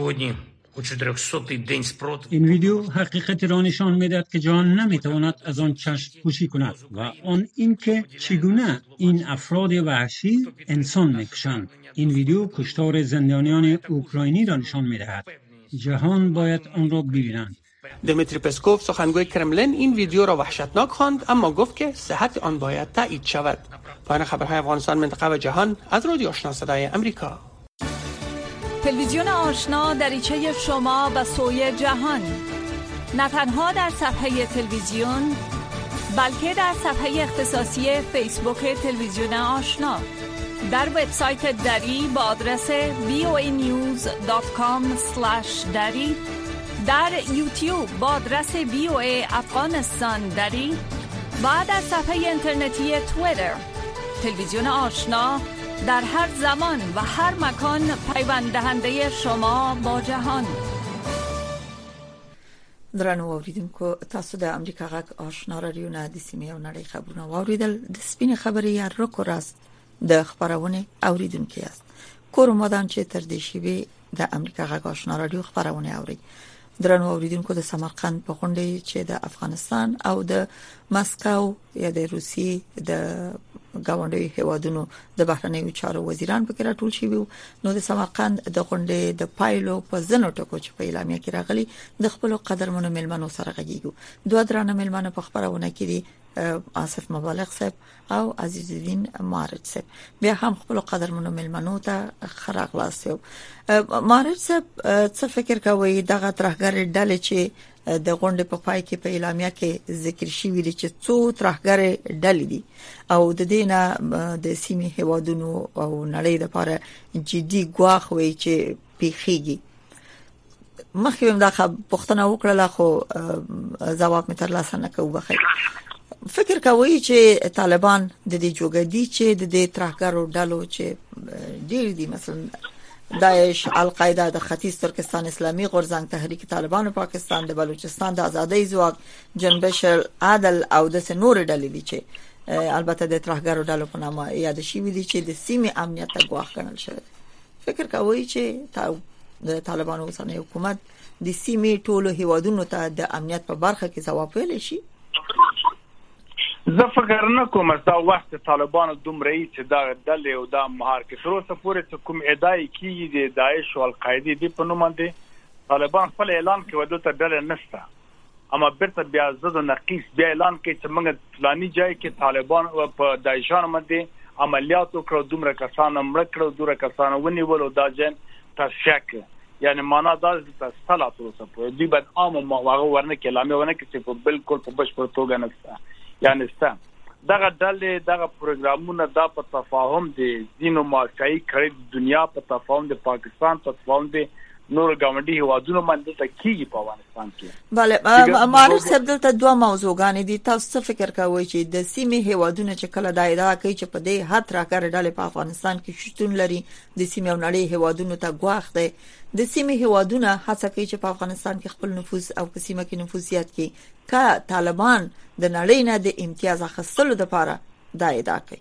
این ویدیو حقیقت را نشان می‌دهد که جهان نمی‌تواند از آن چشم پوشی کند و آن اینکه چگونه این افراد وحشی انسان می‌کشند. این ویدیو کشتار زندانیان اوکراینی را نشان می‌دهد. جهان باید آن را ببینند. دمیتری پسکوف سخنگوی کرملین این ویدیو را وحشتناک خواند، اما گفت که صحت آن باید تایید شود. پایان خبرهای افغانستان، منطقه و جهان از رادیو آشنا صدای امریکا. تلویزیون آشنا دریچه شما به سوی جهان، نه تنها در صفحه تلویزیون بلکه در صفحه اختصاصی فیسبوک تلویزیون آشنا، در وبسایت دری با آدرس وی او ای نیوز دات کام اسلش دری، در یوتیوب با آدرس وی او ای افغانستان دری و در صفحه اینترنتی توییتر. تلویزیون آشنا در هر زمان و هر مکان پیوند دهنده شما با جهان. درنو اوریدونکو، تاسو د امریکا غږ آشنا رادیو نه د سیمې او نړۍ خبرونه واوریدل. د سپین خبرې یا رکو راست د خبرونه اوریدونکو است. کورمدان چې تر دې شی د امریکا غږ آشنا رادیو خبرونه اوري. درنو اوریدونکو، د سمرقند په غونډه چې د افغانستان او د مسکو یا د روسیې د گاونډي هیوادونو د بهرنیو چارو وزیران په کې راټول شوي وو، نو د سمرقند د غونډې د پایلو په ځنو ټکو چې په اعلامیه کې راغلي د خپل قدرمنو ملمنو سره غږیږو. دوه درانه ملمنو په خبرونه کې دي آصف مبالغ صاحب او عزیز الدین مارج صاحب. بیا هم خپل قدرمنو ملمنو ته خراغ لاسو. مارج صاحب څه فکر کوي دغه ترهګر ډلې چې د غونډې په پای کې په اعلامیه کې ذکر شوی دی چې څو ترهګر ډلې دي او د دینه د سیمې هیوادونو او نړۍ لپاره جدي ګواښ وي چې پیخیږي. مخکې هم دا پوښتنه وکړه خو ځواب مې ترلاسه نه کوو. بخیر فکر کوي چې طالبان د دې جوګدي چې د دې ترهګرو ډلو چې ډېر دي، مثلا داعش، القاعده، د ختیځ ترکستان اسلامي غورځنګ، تحریک طالبان پاکستان، د بلوچستان د آزادۍ ځواک، جنبش عدل او د نور ډلې دي چې البته د ترهګرو ډلو په نامه یاد شي دي چې د سیمې امنیت ته ګواښ ګڼل شوی. فکر کوي چې د طالبانو اوسنی حکومت د سیمې ټولو هیوادونو ته د امنیت په برخه کې ځواب ویلی شي؟ زه فکر نه کوم چې دا وخت طالبانو دومره چې دا ډلې او دا مهار کې تر اوسه پورې چې کوم ادعای کیږي د داعش او القاعده دی په نوم باندې طالبان خپل اعلان کوي ودته ډلې نشته، اما بیرته بیا زد او نقیس بیا اعلان کوي چې موږ فلاني ځای کې طالبان او په داعشانو باندې عملیات وکړو، دومره کسان مړ کړو، دومره کسان ونیول او دا ځین تصفیه کړ. یعنی معنا دا چې صلاح تر اوسه پورې دوی باید عام مواغه ورنه کې اعلان ونه کړي چې په بالکل په بشپړ توګه نشته. یعنی ست دغه ډلې دغه پروګرامونه دا په تفاهم دي دینو مارکای کړی د دنیا په تفاهم د پاکستان په تفاهم دي نور ګاونډي هیوادونو باندې تکیږي په افغانستان کې. بله معروف صاحب دلته دوه موضوعګانې دي. تاسو څه فکر کوئ چې د سیمې هیوادونو چې کله د ادعا کوي چې په دې حد راکړه ډلې په افغانستان کې شتون لري، د سیمې او نړۍ هیوادونو ته ګواښ دی، د سیمې هیوادونو هڅه کوي چې په افغانستان کې خپل نفوذ او په سیمه کې نفوذ زیات کړي، که طالبان د نړۍ نه د امتیاز اخیستلو لپاره دا ادعا کوي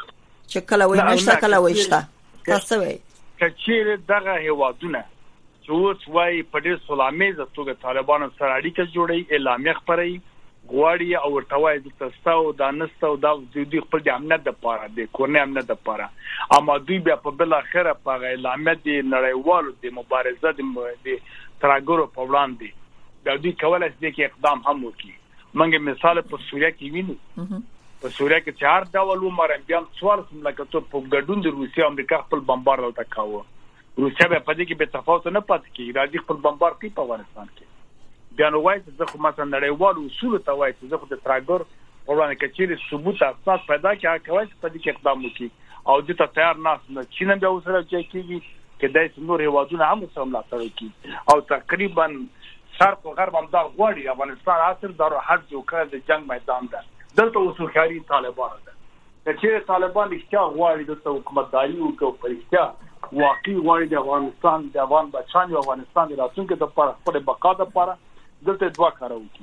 چې کله وایي نشته کله وایي شته، تاسو وایي کچیر دغه هیوادونه چې اوس وایي په ډېر سلامېزه توګه طالبانو سره اړیکه جوړي، اعلامیه خپروي، غواړي او ورته وایي د تاسو د نستو د دوی خپل د امنیت لپاره د کورنۍ امنیت لپاره، اما دوی بیا په بل اخره په اعلامیه د نړیوالو د مبارزه د ترهګرو په وړاندې د دوی کولای شي چې اقدام هم وکړي. موږ مثال په سوریه کې وینو، په سوریه کې چار ډول عمر بیا څوار مملکتونو په ګډون د روسیې او امریکا خپل بمبار راته کاوه. روسیه به په دې کې به تفاوت نه پاتې کیږي، راځي خپل بمبار کوي په افغانستان کې. بیا نو وایي چې خو مثلا نړیوال اصول ته وایي چې خو د ترهګر په وړاندې کې چې ثبوت اساس پیدا کړي کوي چې په دې کې اقدام وکړي او د ته تیار نه چین بیا وسره چې کیږي کې د نور هیوادونو هم سره ملاتړ کوي او تقریبا شرق او غرب هم دا غواړي افغانستان اصل د حد یو کار د جنگ میدان ده. دلته اصولکاری طالبان ده چې طالبان اختیار غواړي د حکومتداري او کو پرېښتیا واقعي غواړي د افغانستان د افغان بچان او افغانستان د راتلونکي د لپاره خپل بقا لپاره دلته دوا کارو کی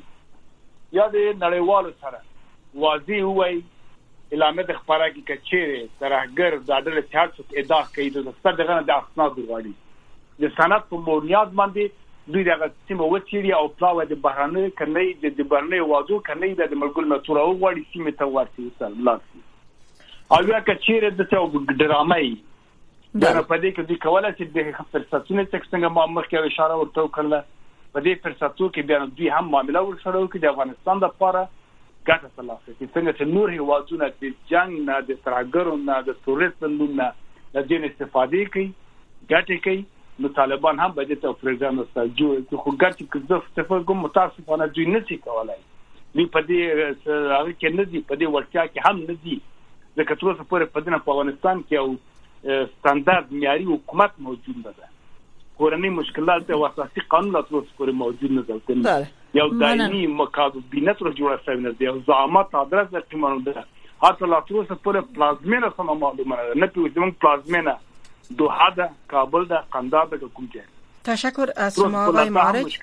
یا د نړیوالو سره واضح وای اعلان د خبره کې کچېره ترهګر د عدالت سیاست ادعا کوي د صدغه د اسناد غواړي د سند په بنیاد باندې دوی دغه سیمه وچیری او پلاو د بهرانه کني د بهرانه وادو کني د ملګرو متور او غواړي سیمه ته ورسي سلام او یا کچېره د څو ډرامای دا په دې کې د کوله چې د فرصتونو څخه ما مخکې اشاره ورته وکړه په دې فرصتو کې بیا دوی هم معاملې ورسره وکړي د افغانستان لپاره ګټه ترلاسه کړي څنګه چې نور هیوادونه د جنگ نه د ترهګرو نه د تروریستانو نه د دې استفادې کوي ګټه کوي نو طالبان هم به د پروګرام سره جوړ خو ګټه کوي استفاده کوم متاسفانه دوی نه شي کولای دوی په دې هغه کې نه دي په دې ورتیا کې هم نه دي ځکه تر اوسه پورې په دې افغانستان کې او ستاندرد معیاري حکومت موجود نه ده کورنۍ مشکلات او اساسي قانون لا تر اوسه پورې موجود نه ده یو دایمي مقابله تر جوړه شوی نه دی او زعامت ادرس د قانون ده حتی لا تر اوسه پورې پلازمینه سم معلومه نه پیوځم پلازمینه دوحه ده کابل ده قندهار ده کوم ځای. تشکر از شما آقای معارج.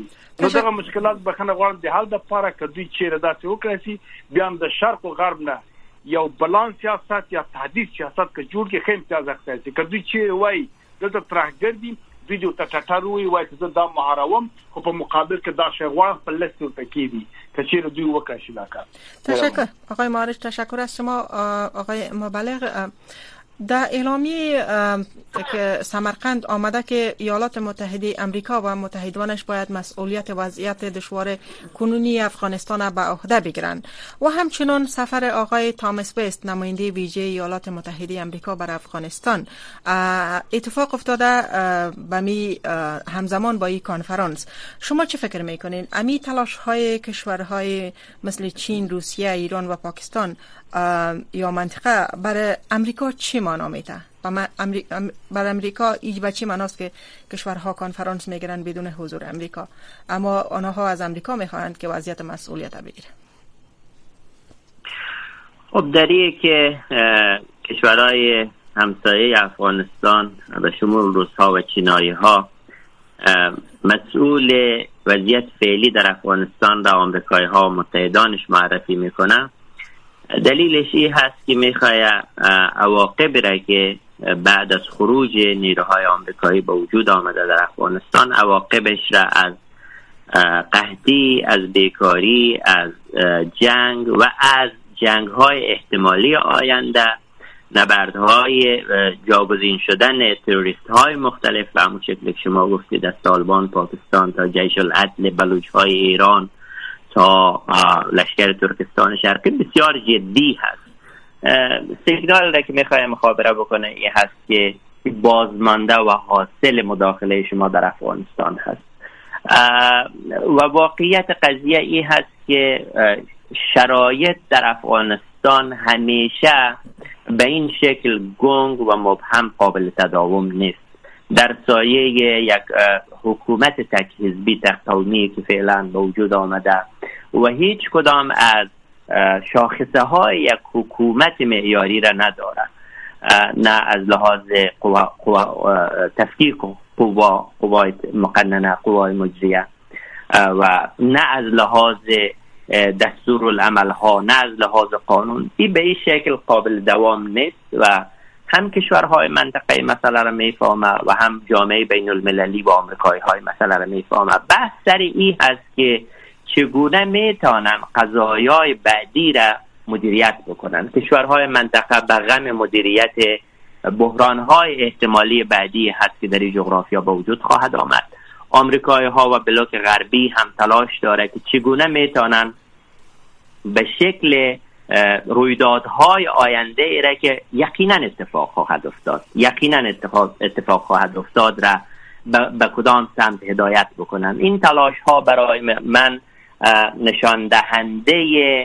دغه مشکلات بخنه غواړم د حل د لپاره کدی چیرې داسې وکړي بیا د شرق او غرب نه یو بالانس سیاست یا تحديث سیاست کې جوړ کې خیم امتیاز اخته کدی چې وای دلته ترهګر دي ویډیو ته ټټاروي وای چې دا محرم خو په مقابل کې دا شی غواړم په لسته کې دي چې دوی وکړي لاکه. تشکر آقای معارج. تشکر از شما آقای مبلغ. در اعلامیه که سمرقند آمده که ایالات متحده امریکا و متحدانش باید مسئولیت وضعیت دشوار کنونی افغانستان به عهده بگیرند و همچنین سفر آقای تامس وست نماینده ویژه ایالات متحده امریکا بر افغانستان اتفاق افتاده به می همزمان با این کنفرانس. شما چه فکر میکنین امی تلاش های کشورهای مثل چین، روسیه، ایران و پاکستان یا منطقه برای امریکا چی معنا میده؟ برای امریکا ایج به چی معناست که کشورها کنفرانس میگیرن بدون حضور امریکا اما آنها از امریکا میخواهند که وضعیت مسئولیت بگیره؟ خب دریه که کشورهای همسایه افغانستان به شمول روس‌ها و چینایی‌ها مسئول وضعیت فعلی در افغانستان را آمریکایی‌ها و متحدانش معرفی میکنه. دلیلش این هست که میخواه عواقب را که بعد از خروج نیروهای آمریکایی به وجود آمده در افغانستان عواقبش را از قحطی، از بیکاری، از جنگ و از جنگ‌های احتمالی آینده، نبردهای جاگزین شدن تروریست‌های مختلف و همون شکل که شما گفتید از طالبان پاکستان تا جیش العدل بلوچ‌های ایران تا لشکر ترکستان شرقی بسیار جدی هست. سیگنال را که میخواه مخابره بکنه این هست که بازمانده و حاصل مداخله شما در افغانستان هست و واقعیت قضیه این هست که شرایط در افغانستان همیشه به این شکل گنگ و مبهم قابل تداوم نیست. در سایه یک حکومت تک حزبی تک قومی که فعلا به وجود آمده و هیچ کدام از شاخصه های یک حکومت معیاری را نداره، نه از لحاظ قوا, قوا تفکیک قوا قوای مقننه، قوای مجریه، و نه از لحاظ دستور العمل ها، نه از لحاظ قانون. این به این شکل قابل دوام نیست و هم کشورهای منطقه مسئله را میفهمه و هم جامعه بین المللی و آمریکایی های مسئله را میفهمه. بحث سر این هست که چگونه میتونن قضایای بعدی را مدیریت بکنن. کشورهای منطقه به غم مدیریت بحرانهای احتمالی بعدی هست که در این جغرافیا به وجود خواهد آمد. آمریکایی ها و بلوک غربی هم تلاش داره که چگونه میتونن به شکل رویدادهای آینده ای را که یقینا اتفاق خواهد افتاد یقینا اتفاق, اتفاق خواهد افتاد را به کدام سمت هدایت بکنن. این تلاش ها برای من نشان دهنده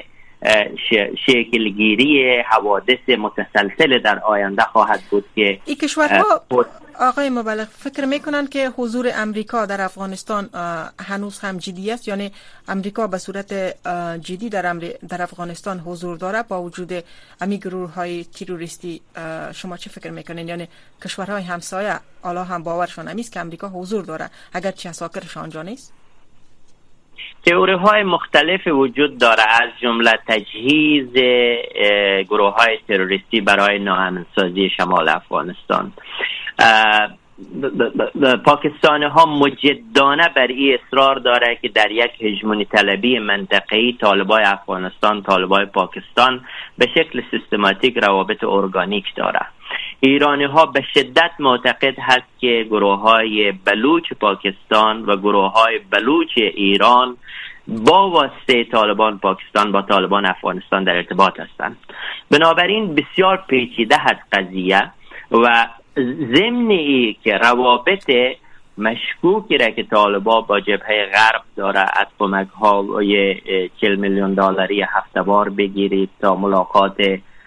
شکلگیری حوادث متسلسل در آینده خواهد بود که این کشورها آقای مبلغ فکر میکنن که حضور امریکا در افغانستان هنوز هم جدی است؟ یعنی امریکا به صورت جدی در امری... در افغانستان حضور داره با وجود امی گروه های تروریستی؟ شما چه فکر میکنین؟ یعنی کشورهای همسایه حالا هم باورشون همیست که امریکا حضور داره اگر چه اساکرش آنجا نیست؟ تئوری های مختلف وجود داره، از جمله تجهیز گروه های تروریستی برای ناامن‌سازی شمال افغانستان. پاکستانی ها مجدانه بر این اصرار داره که در یک هژمونی طلبی منطقه‌ای طالبای افغانستان، طالبای پاکستان به شکل سیستماتیک روابط ارگانیک داره. ایرانی ها به شدت معتقد هست که گروه های بلوچ پاکستان و گروه های بلوچ ایران با واسطه طالبان پاکستان با طالبان افغانستان در ارتباط هستند. بنابراین بسیار پیچیده هست قضیه و ضمن ای که روابط مشکوکی را که طالبان با جبهه غرب داره، از کمک های چهل میلیون دلاری هفته وار بگیرید تا ملاقات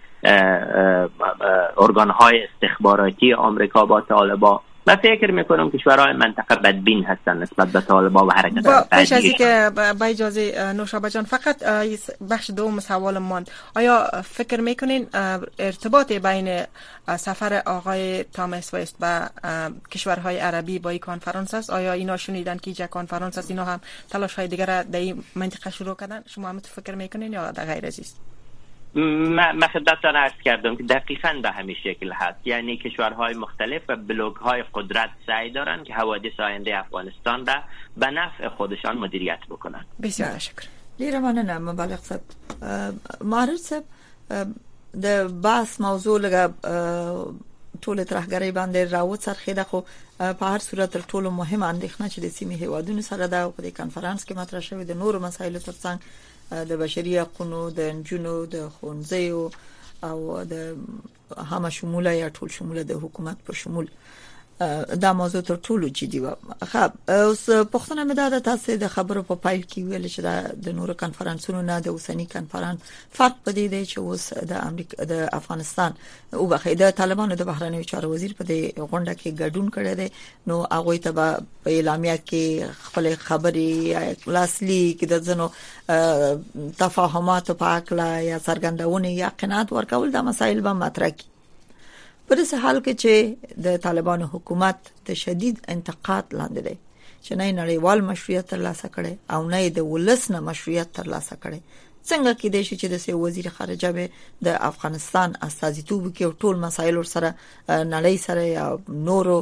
ارگان های استخباراتی آمریکا با طالبان، من فکر میکنم کشورهای منطقه بدبین هستن نسبت به طالبان و حرکت با پیش از اینکه با اجازه نوشابه جان فقط بخش دوم سوال ماند، آیا فکر میکنین ارتباط بین سفر آقای تامس وست و کشورهای عربی با این کنفرانس است؟ آیا اینا شنیدن که اینجا کنفرانس است، اینا هم تلاش های دیگر در این منطقه شروع کردن؟ شما هم فکر میکنین یا در غیر از است؟ من خدمتتان عرض کردم که دقیقاً به همین شکل هست، یعنی کشورهای مختلف و بلوک‌های قدرت سعی دارن که حوادث آینده افغانستان را به نفع خودشان مدیریت بکنن. بسیار تشکر. ډیره مننه مبلغ صاحب. معرض صاحب د بحث موضوع لګه ټول ترهګری باندې راوڅ څرخیده، خو په هر صورت تر ټولو مهمه اندېښنه چې د سیمې هیوادونو سره ده په دې کانفرنس کې مطرح شوې د نورو مسایلو ترڅنګ د بشري حقوقو، د نجونو د ښوونځیو او د هم شموله یا ټول شموله د حکومت په شمول دا موضوع تر ټولو جدي و. خب اوس پښتنه مې دا د تاسو د خبرو په پایل کې ویل چې د نورو کانفرنسونو نه د اوسنی کانفرنس فرق پدې دی چې اوس د امریکا د افغانستان او بخیده طالبانو د بهرنیو چارو وزیر په دې غونډه کې ګډون کړی دی، نو هغه ته په اعلامیه کې خپل خبري لاسلی کې د ځنو تفاهمات په اړه یا څرګندونه یا قناعت ورکول د مسایل به مطرح کی. په دې حال کې چې د طالبانو حکومت د شدید انتقاد لاندې دی چې نه نړیوال مشروعیت ترلاسه کړي او نه د ولس نه مشروعیت ترلاسه کړي، څنګه کې دی چې د سي وزیر خارجه به د افغانستان استازیتوب کې ټول مسایل سره نړۍ سره یا نورو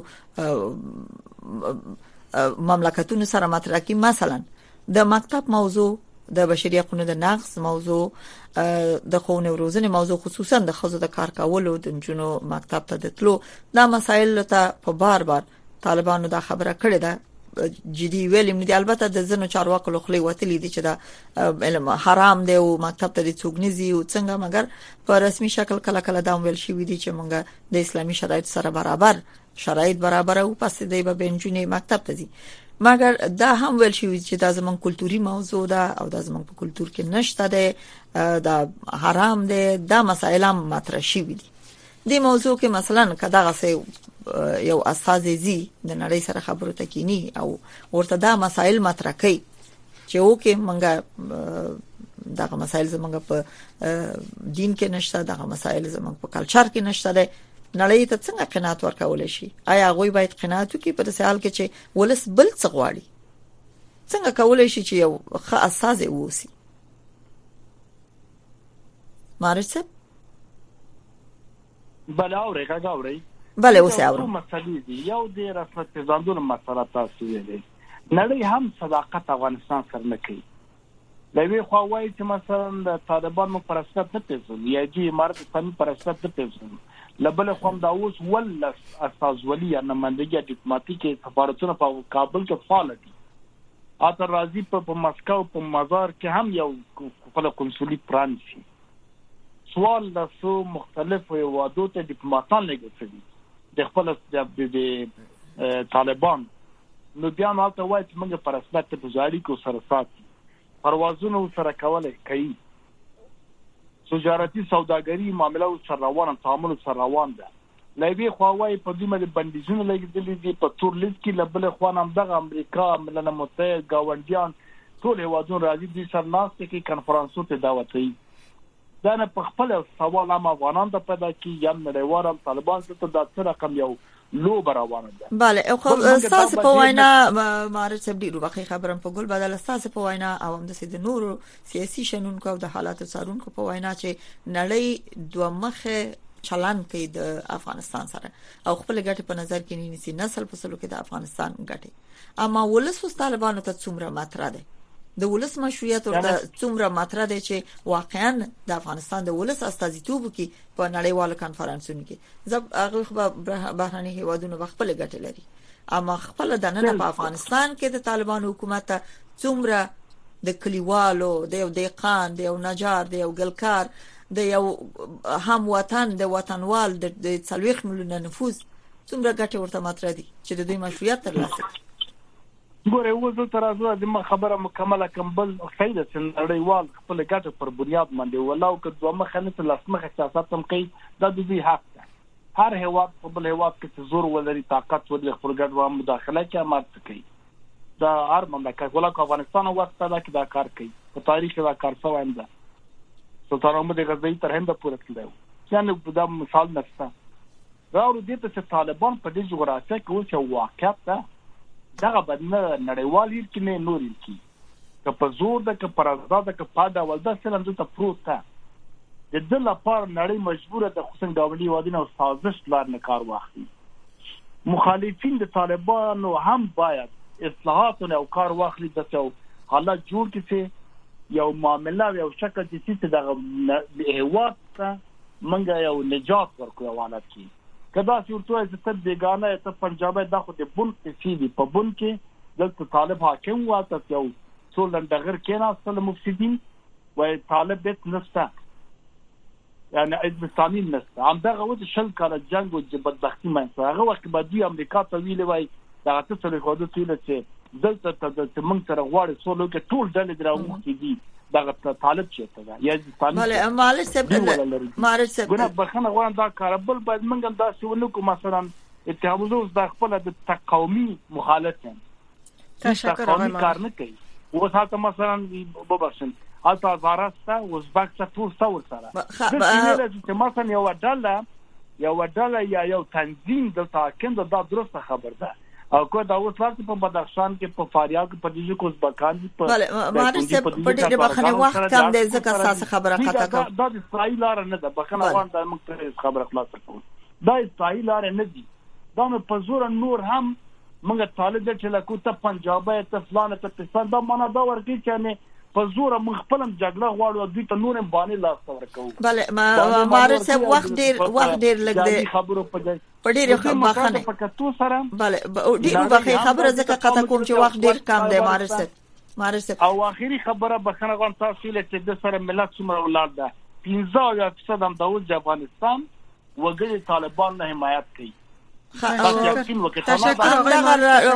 مملکتونو سره مطرح کی. مثلا د مکتب موضوع، د بشري حقوقو د نقض موضوع، د ښوونې او روزنې موضوع، خصوصا د ښځو د کار کولو د جنونو مکتب ته د تلو، دا مسایل ته په بار بار طالبانو دا خبره کړې ده، جدي ویلم دي. البته د زنو چارواکو له خلې وتلې دي چې دا علم حرام دی او مکتب ته د څوګنيزي او څنګه، مګر په رسمي شکل کله کله دا ویل شي دي چې مونږ د اسلامي شرایط سره برابر شرایط برابر او پس دی به بنجونې مکتب ته ځي. مګر دا هم ویل شي چې دا زمون کلتوري موضوع ده او دا زمون په کلتور کې نشته ده، دا حرام ده، دا مسائل هم مطرح شي دي. دې موضوع کې مثلا کداغه سه یو اساسي زی د نړۍ سره خبرو ته کینی او ورته دا مسائل مطرح کوي چې اوکې منګه دغه مسائل زمونږ په دین کې نشته، دغه مسائل زمونږ په کلچر کې نشته ده، نړۍ ته څنګه قناعت ورکول شي؟ آیا غوي باید قناعت وکړي په داسې حال کې چې ولس بل څه غواړي؟ څنګه کولای شي چې یو ښه اساس ووسی؟ مارڅ بل اوري کا اوري بل اوس اورو مسلې دي. یو د رسمت ځاندونه مسله تاسو ویلې نړۍ هم صداقت افغانستان سره نه کوي. لوي خو وایي چې مثلا د طالبانو پر اساس نه پیژني یا جی امارت فن پر اساس نه پیژني، لبل خو هم دا اوس ولس اساس ولي یا نمائندګي ډیپلوماټیکي سفارتونه په کابل کې فعال دي. اته راځي په مسکو په مزار کې هم یو خپل کنسولي فرانسي سوال د سو مختلفو وادو ته ډیپلوماټان لګوي د خپل د طالبان نو بیا نو ته وایي چې موږ پر اساس ته بزاري کو سره ساتي پروازونه سره کولای کوي، تجارتي سوداګري معاملات سره روان تعامل سره روان ده. لوي خواوي په دې باندې بندیزونه لګیدلې دي په تور لیست کې لبل خوان هم د امریکا ملل متحد گاونډیان ټول هیوادونو راځي د سرناست کې کانفرنسو ته دعوت کوي. دا نه په خپل سوال هم افغانان ته پیدا کی یا نړیوال طالبان ته د څه رقم یو لو روانه ده. bale خو اساس په وینا مارچ سبډي روخه خبرم په ګل بدل اساس په وینا او هم د سید نورو سیاسي شنونکو او د حالات څارونکو په وینا چې نړۍ دوه مخه چلان کوي د افغانستان سره او خپل ګټه په نظر کې نیسي، نسل په سلو کې د افغانستان ګټه، اما ولس طالبانو ته څومره ماتره ده د ولس مشروعیت ورته څومره ماتره ده چې واقعا د افغانستان د ولس استازیتوب کې په نړیوالو کانفرنسونو کې زب هغه بهراني هیوادونو خپل ګټه لري، اما خپل د نن په افغانستان کې د طالبانو حکومت څومره د کلیوالو د یو دیقان د یو نجار د یو ګلکار د یو هم وطن د وطنوال د څلويخ ملیونه نفوس څومره ګټه ورته ماتره دي چې د دوی مشروعیت ترلاسه کړي. ګوره وځو ترازو د خبره مکمله کمبل فائدہ نړیوال خپل ګټه پر بنیاد باندې ولاو که دوه مخه نه لاسمخه سیاست هم کوي دا د دې حق ده. هر هیواد خپل هیواد کې زور ولري طاقت ولري خپل ګډ و مداخله کې امر کوي. دا هر مملکت ولا افغانستان واسطه دا کې دا کار کوي په تاریخ دا کار سوی هم ده. سلطان محمد غزنوي تر هند پورې تللی یعنی دا مثال نشته. راوړو دې ته چې طالبان په دې جغرافیه کې اوس یو واقعیت ده دغه بدنه نړیوال هیر کې نه نور کی که په زور ده که پر آزاد که پاده ولدا سلام د پروت ده د دل لپاره نړۍ مجبوره ده خصوصا گاونډي وادي او سازش لار نه کار واخلي. مخالفین د طالبانو هم باید اصلاحات او کار واخلي د څو حالات جوړ کړي یو معاملې یو شکل چې دغه هیواد ته منګه یو نجات ورکوي حالات کې کدا صورتو چې ته بیگانه ته پنجاب د خو د بن کې دی په بن کې دلته طالب حاکم واته یو ټول دغه کې نه اصل مفسدين وای طالب بیت نسته یعنی اسلامي نسته هم دغه و شل کاله جنگ او بدبختی مې هغه وخت بعد دی امریکا ته ویلې وای دا څه څه خو د تیل چې دلته ته موږ سره غواړي څو لوګه ټول ډلې دراو کې دي دغه طالب چې ته یا اسلامي مال مالک سب مالک سب ګنه بخنه غواړم دا کاربل باید موږ دا څونه کو مثلا اتحادوز د خپل د تقومي مخالفت تشکر آقای کار نه کوي او ساته مثلا وبخښن حتی زارسته وزبک څه ټول څور سره چې مثلا یو ډله یو ډله یا یو تنظیم د تاکند دا درسته خبر ده او کو دا اوس ورته په بدخشان کې په فاریاب کې په دې کو ځبکان په بله مارس په دې بخنه وخت کم دی ځکه اساس خبره قطع کوم دا د اسرائیل لار نه ده بخنه وان د مختلف خبره خلاص کوم دا اسرائیل لار نه دي دا په زور نور هم موږ طالب چې لکه ته پنجابه ته فلانه ته پسند دا معنا دا ورکی چې نه په زور موږ خپلم جګړه غواړو دوی ته نور باندې لاس ورکو. بله مارس وخت ډیر وخت ډیر لګ دی خبرو په ځای په ډیره بخنه پکتو سره بله ډیره بخې خبره ځکه قطع کوم چې وخت ډیر کم دی مارس مارس او اخیری خبره بخنه غون تاسو چې د سره ملت څومره ولاد ده پنځه یا څه دم د افغانستان وګړي طالبان نه حمایت کوي.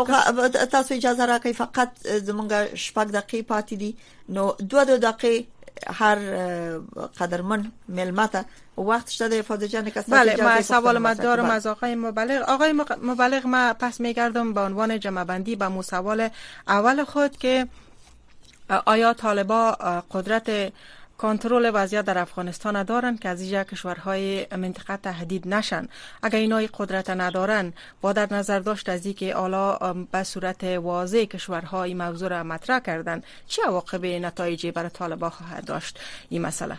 تاسو اجازه راکړئ فقط زمونږ شپږ دقیقې پاتې دي نو دوه دوه دقیقې هر قدرمن ملمت وقت شده فاضل جان که بله ما سوال ما دارم از آقای مبلغ. آقای مبلغ ما پس میگردم به عنوان جمع بندی به مو سوال اول خود که آیا طالبا قدرت کنترل وضعیت در افغانستان دارن که از اینجا کشورهای منطقه تهدید نشن؟ اگر اینا قدرت ندارن با در نظر داشت از اینکه حالا به صورت واضح کشورها این موضوع را مطرح کردن، چه عواقب نتایجی برای طالبا خواهد داشت این مسئله؟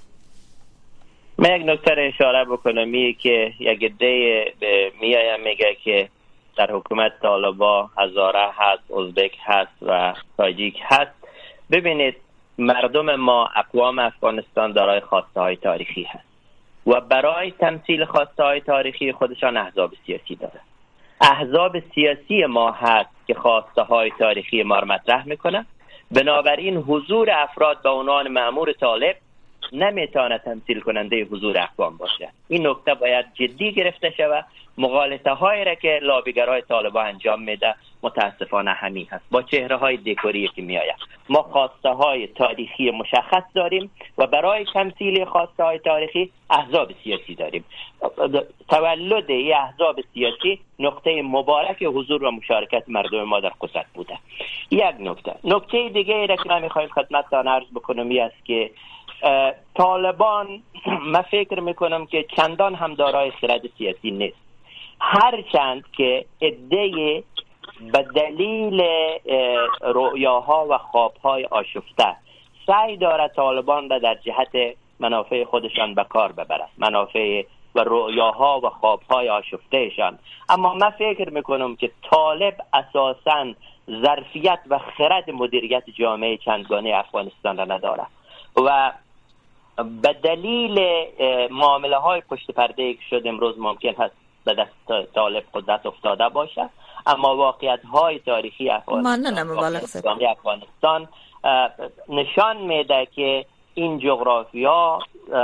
من یک نکته اشاره بکنم اینه که یک عده میایم میگه که در حکومت طالبا هزاره هست، ازبک هست و تاجیک هست. ببینید مردم ما، اقوام افغانستان دارای خواسته های تاریخی هست و برای تمثیل خواسته های تاریخی خودشان احزاب سیاسی داره. احزاب سیاسی ما هست که خواسته های تاریخی ما را مطرح میکنه. بنابراین حضور افراد به عنوان مأمور طالب نمیتونه تمثیل کننده حضور اقوام باشه. این نکته باید جدی گرفته شود. مغالطه هایی را که لابیگرای طالبان انجام میده متاسفانه همین هست. با چهره های دکوری که میآید ما خواسته های تاریخی مشخص داریم و برای تمثیل خواسته های تاریخی احزاب سیاسی داریم. تولد این احزاب سیاسی نقطه مبارک حضور و مشارکت مردم ما در قدرت بوده. یک نکته نکته دیگه ای را که من میخوایم خدمتتان عرض بکنم این است که طالبان من فکر میکنم که چندان هم دارای خرد سیاسی نیست، هرچند که عده به دلیل رؤیاها و خوابهای آشفته سعی دارد طالبان را در جهت منافع خودشان به کار ببرد، منافع و رؤیاها و خوابهای آشفتهشان. اما من فکر میکنم که طالب اساساً ظرفیت و خرد مدیریت جامعه چندگانه افغانستان را ندارد و به دلیل معامله های پشت پرده که شد امروز ممکن هست به دست طالب قدرت افتاده باشه، اما واقعیت های تاریخی افغانستان, افغانستان نشان میده که این جغرافیا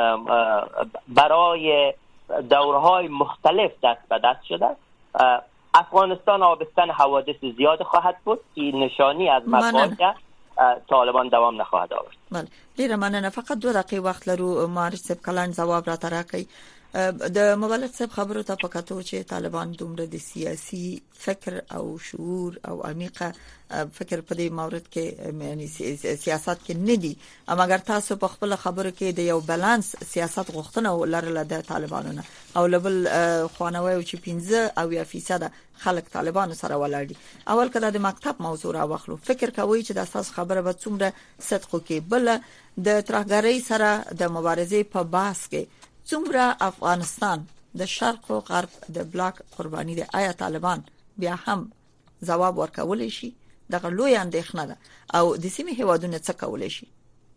برای دورهای مختلف دست به دست شده. افغانستان آبستن حوادث زیاد خواهد بود. این نشانی از مبادئ طالبان دوام نخواهد آورد. بله ډیره مننه. فقط دو دقیقې وخت لرو. معرض صاحب کلان جواب را تراکي. د مبلغ صاحب خبرو ته پکاتو چې طالبان دومره د سیاسي فکر او شعور او عمیقه فکر په دې مورد کې یعنی سیاست کې نه دي، اما اگر تاسو په خپل خبرو کې د یو بالانس سیاست غوښتنه ولرله د طالبانو نه او لبل خوانوي چې پنځه او یا فیصد خلک طالبانو سره ولاړ دي، اول کله د مکتب موضوع را واخلو فکر کوي چې د اساس خبره به څومره صدق کې بل د ترهګرۍ سره د مبارزې په باس کې څومره افغانستان د شرق او غرب د بلاک قرباني دي. آیا طالبان بیا هم جواب ورکول شي؟ دغه لوی اندېښنه ده او د سیمې هیوادونه څه کولای شي؟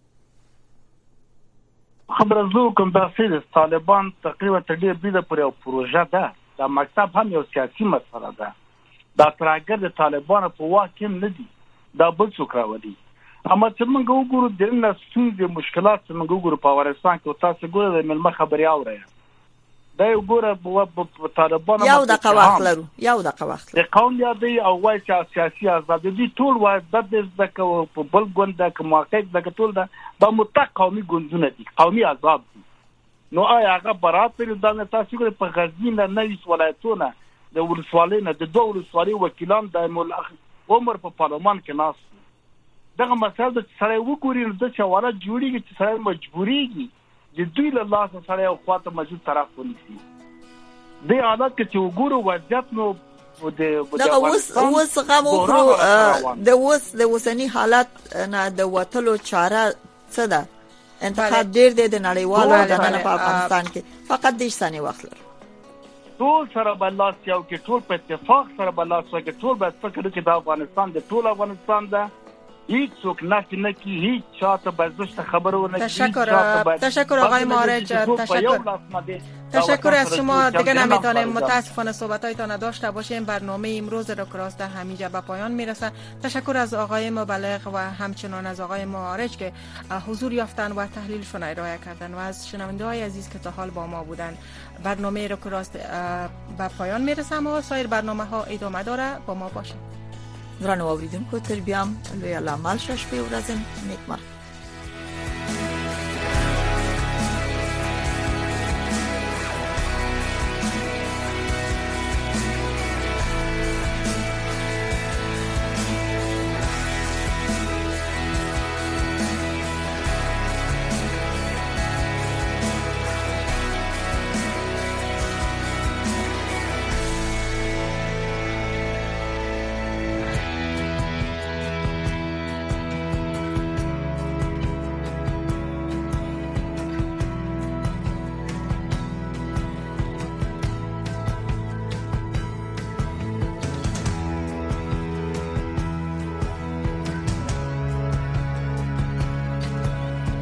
خبره زه کوم د طالبان تقریبا تر ډېر بده پر یو پروژه ده. دا مکتب هم یو سیاسي مسله ده. دا ترهګر د طالبانو په واک کې نه دي، دا بل څوک راوړي. اما چې موږ وګورو د نن ستونزې مشکلات چې موږ وګورو په افغانستان کې، تاسو ګورئ د ملمه خبري اورئ دا یو ګوره په طالبانو یو د قواخ لرو یو د قواخ د قوم یادې او وایي چې سیاسي آزادي دي ټول وایي د دغه په بل ګوند کې موقع دغه ټول دا د متق قومي ګوندونه دي، قومي آزاد دي. نو آیا هغه برات پر د تاسو ګوره په غزنی نه نوي ولایتونه د ولسوالۍ نه د دوه ولسوالۍ وکیلان د ملخ عمر په پارلمان کې ناس دغه مسله د سره وګوري نو د چواره جوړیږي چې سره مجبوريږي د دوی له لاسه سره یو خواته موجود طرف ونیسي. د حالت کې چې وګورو وضعیت نو دغه اوس اوس غو وګورو د اوس د اوسنی حالت نه د وټلو چاره څه ده؟ انتخاب ډیر دی د نړیوالو د په افغانستان کې فقط د ثاني وخت لري ټول سره بلاس یو کې ټول په اتفاق سره بلاس وکړي، ټول به فکر کې د افغانستان د ټول افغانستان ده، هیچ څوک نفی نکی، هیچ چاته بازداشت خبرو نکی. تشکر تشکر آقای معرج، تشکر تشکر از شما. دیگه نمیتونیم متاسفانه صحبتایتان داشته باشیم. برنامه امروز رو کراسته همینجا به پایان میرسه. تشکر از آقای مبلغ و همچنان از آقای معرج که حضور یافتن و تحلیلشون ارائه کردن و از شنونده‌های عزیز که تا حال با ما بودن. برنامه رو کراسته به پایان میرسه و سایر برنامه‌ها ادامه داره. با ما باشید. درنو اوریدونکو تر بیا هم لوی علامل شش په ورځ نیک مرغ.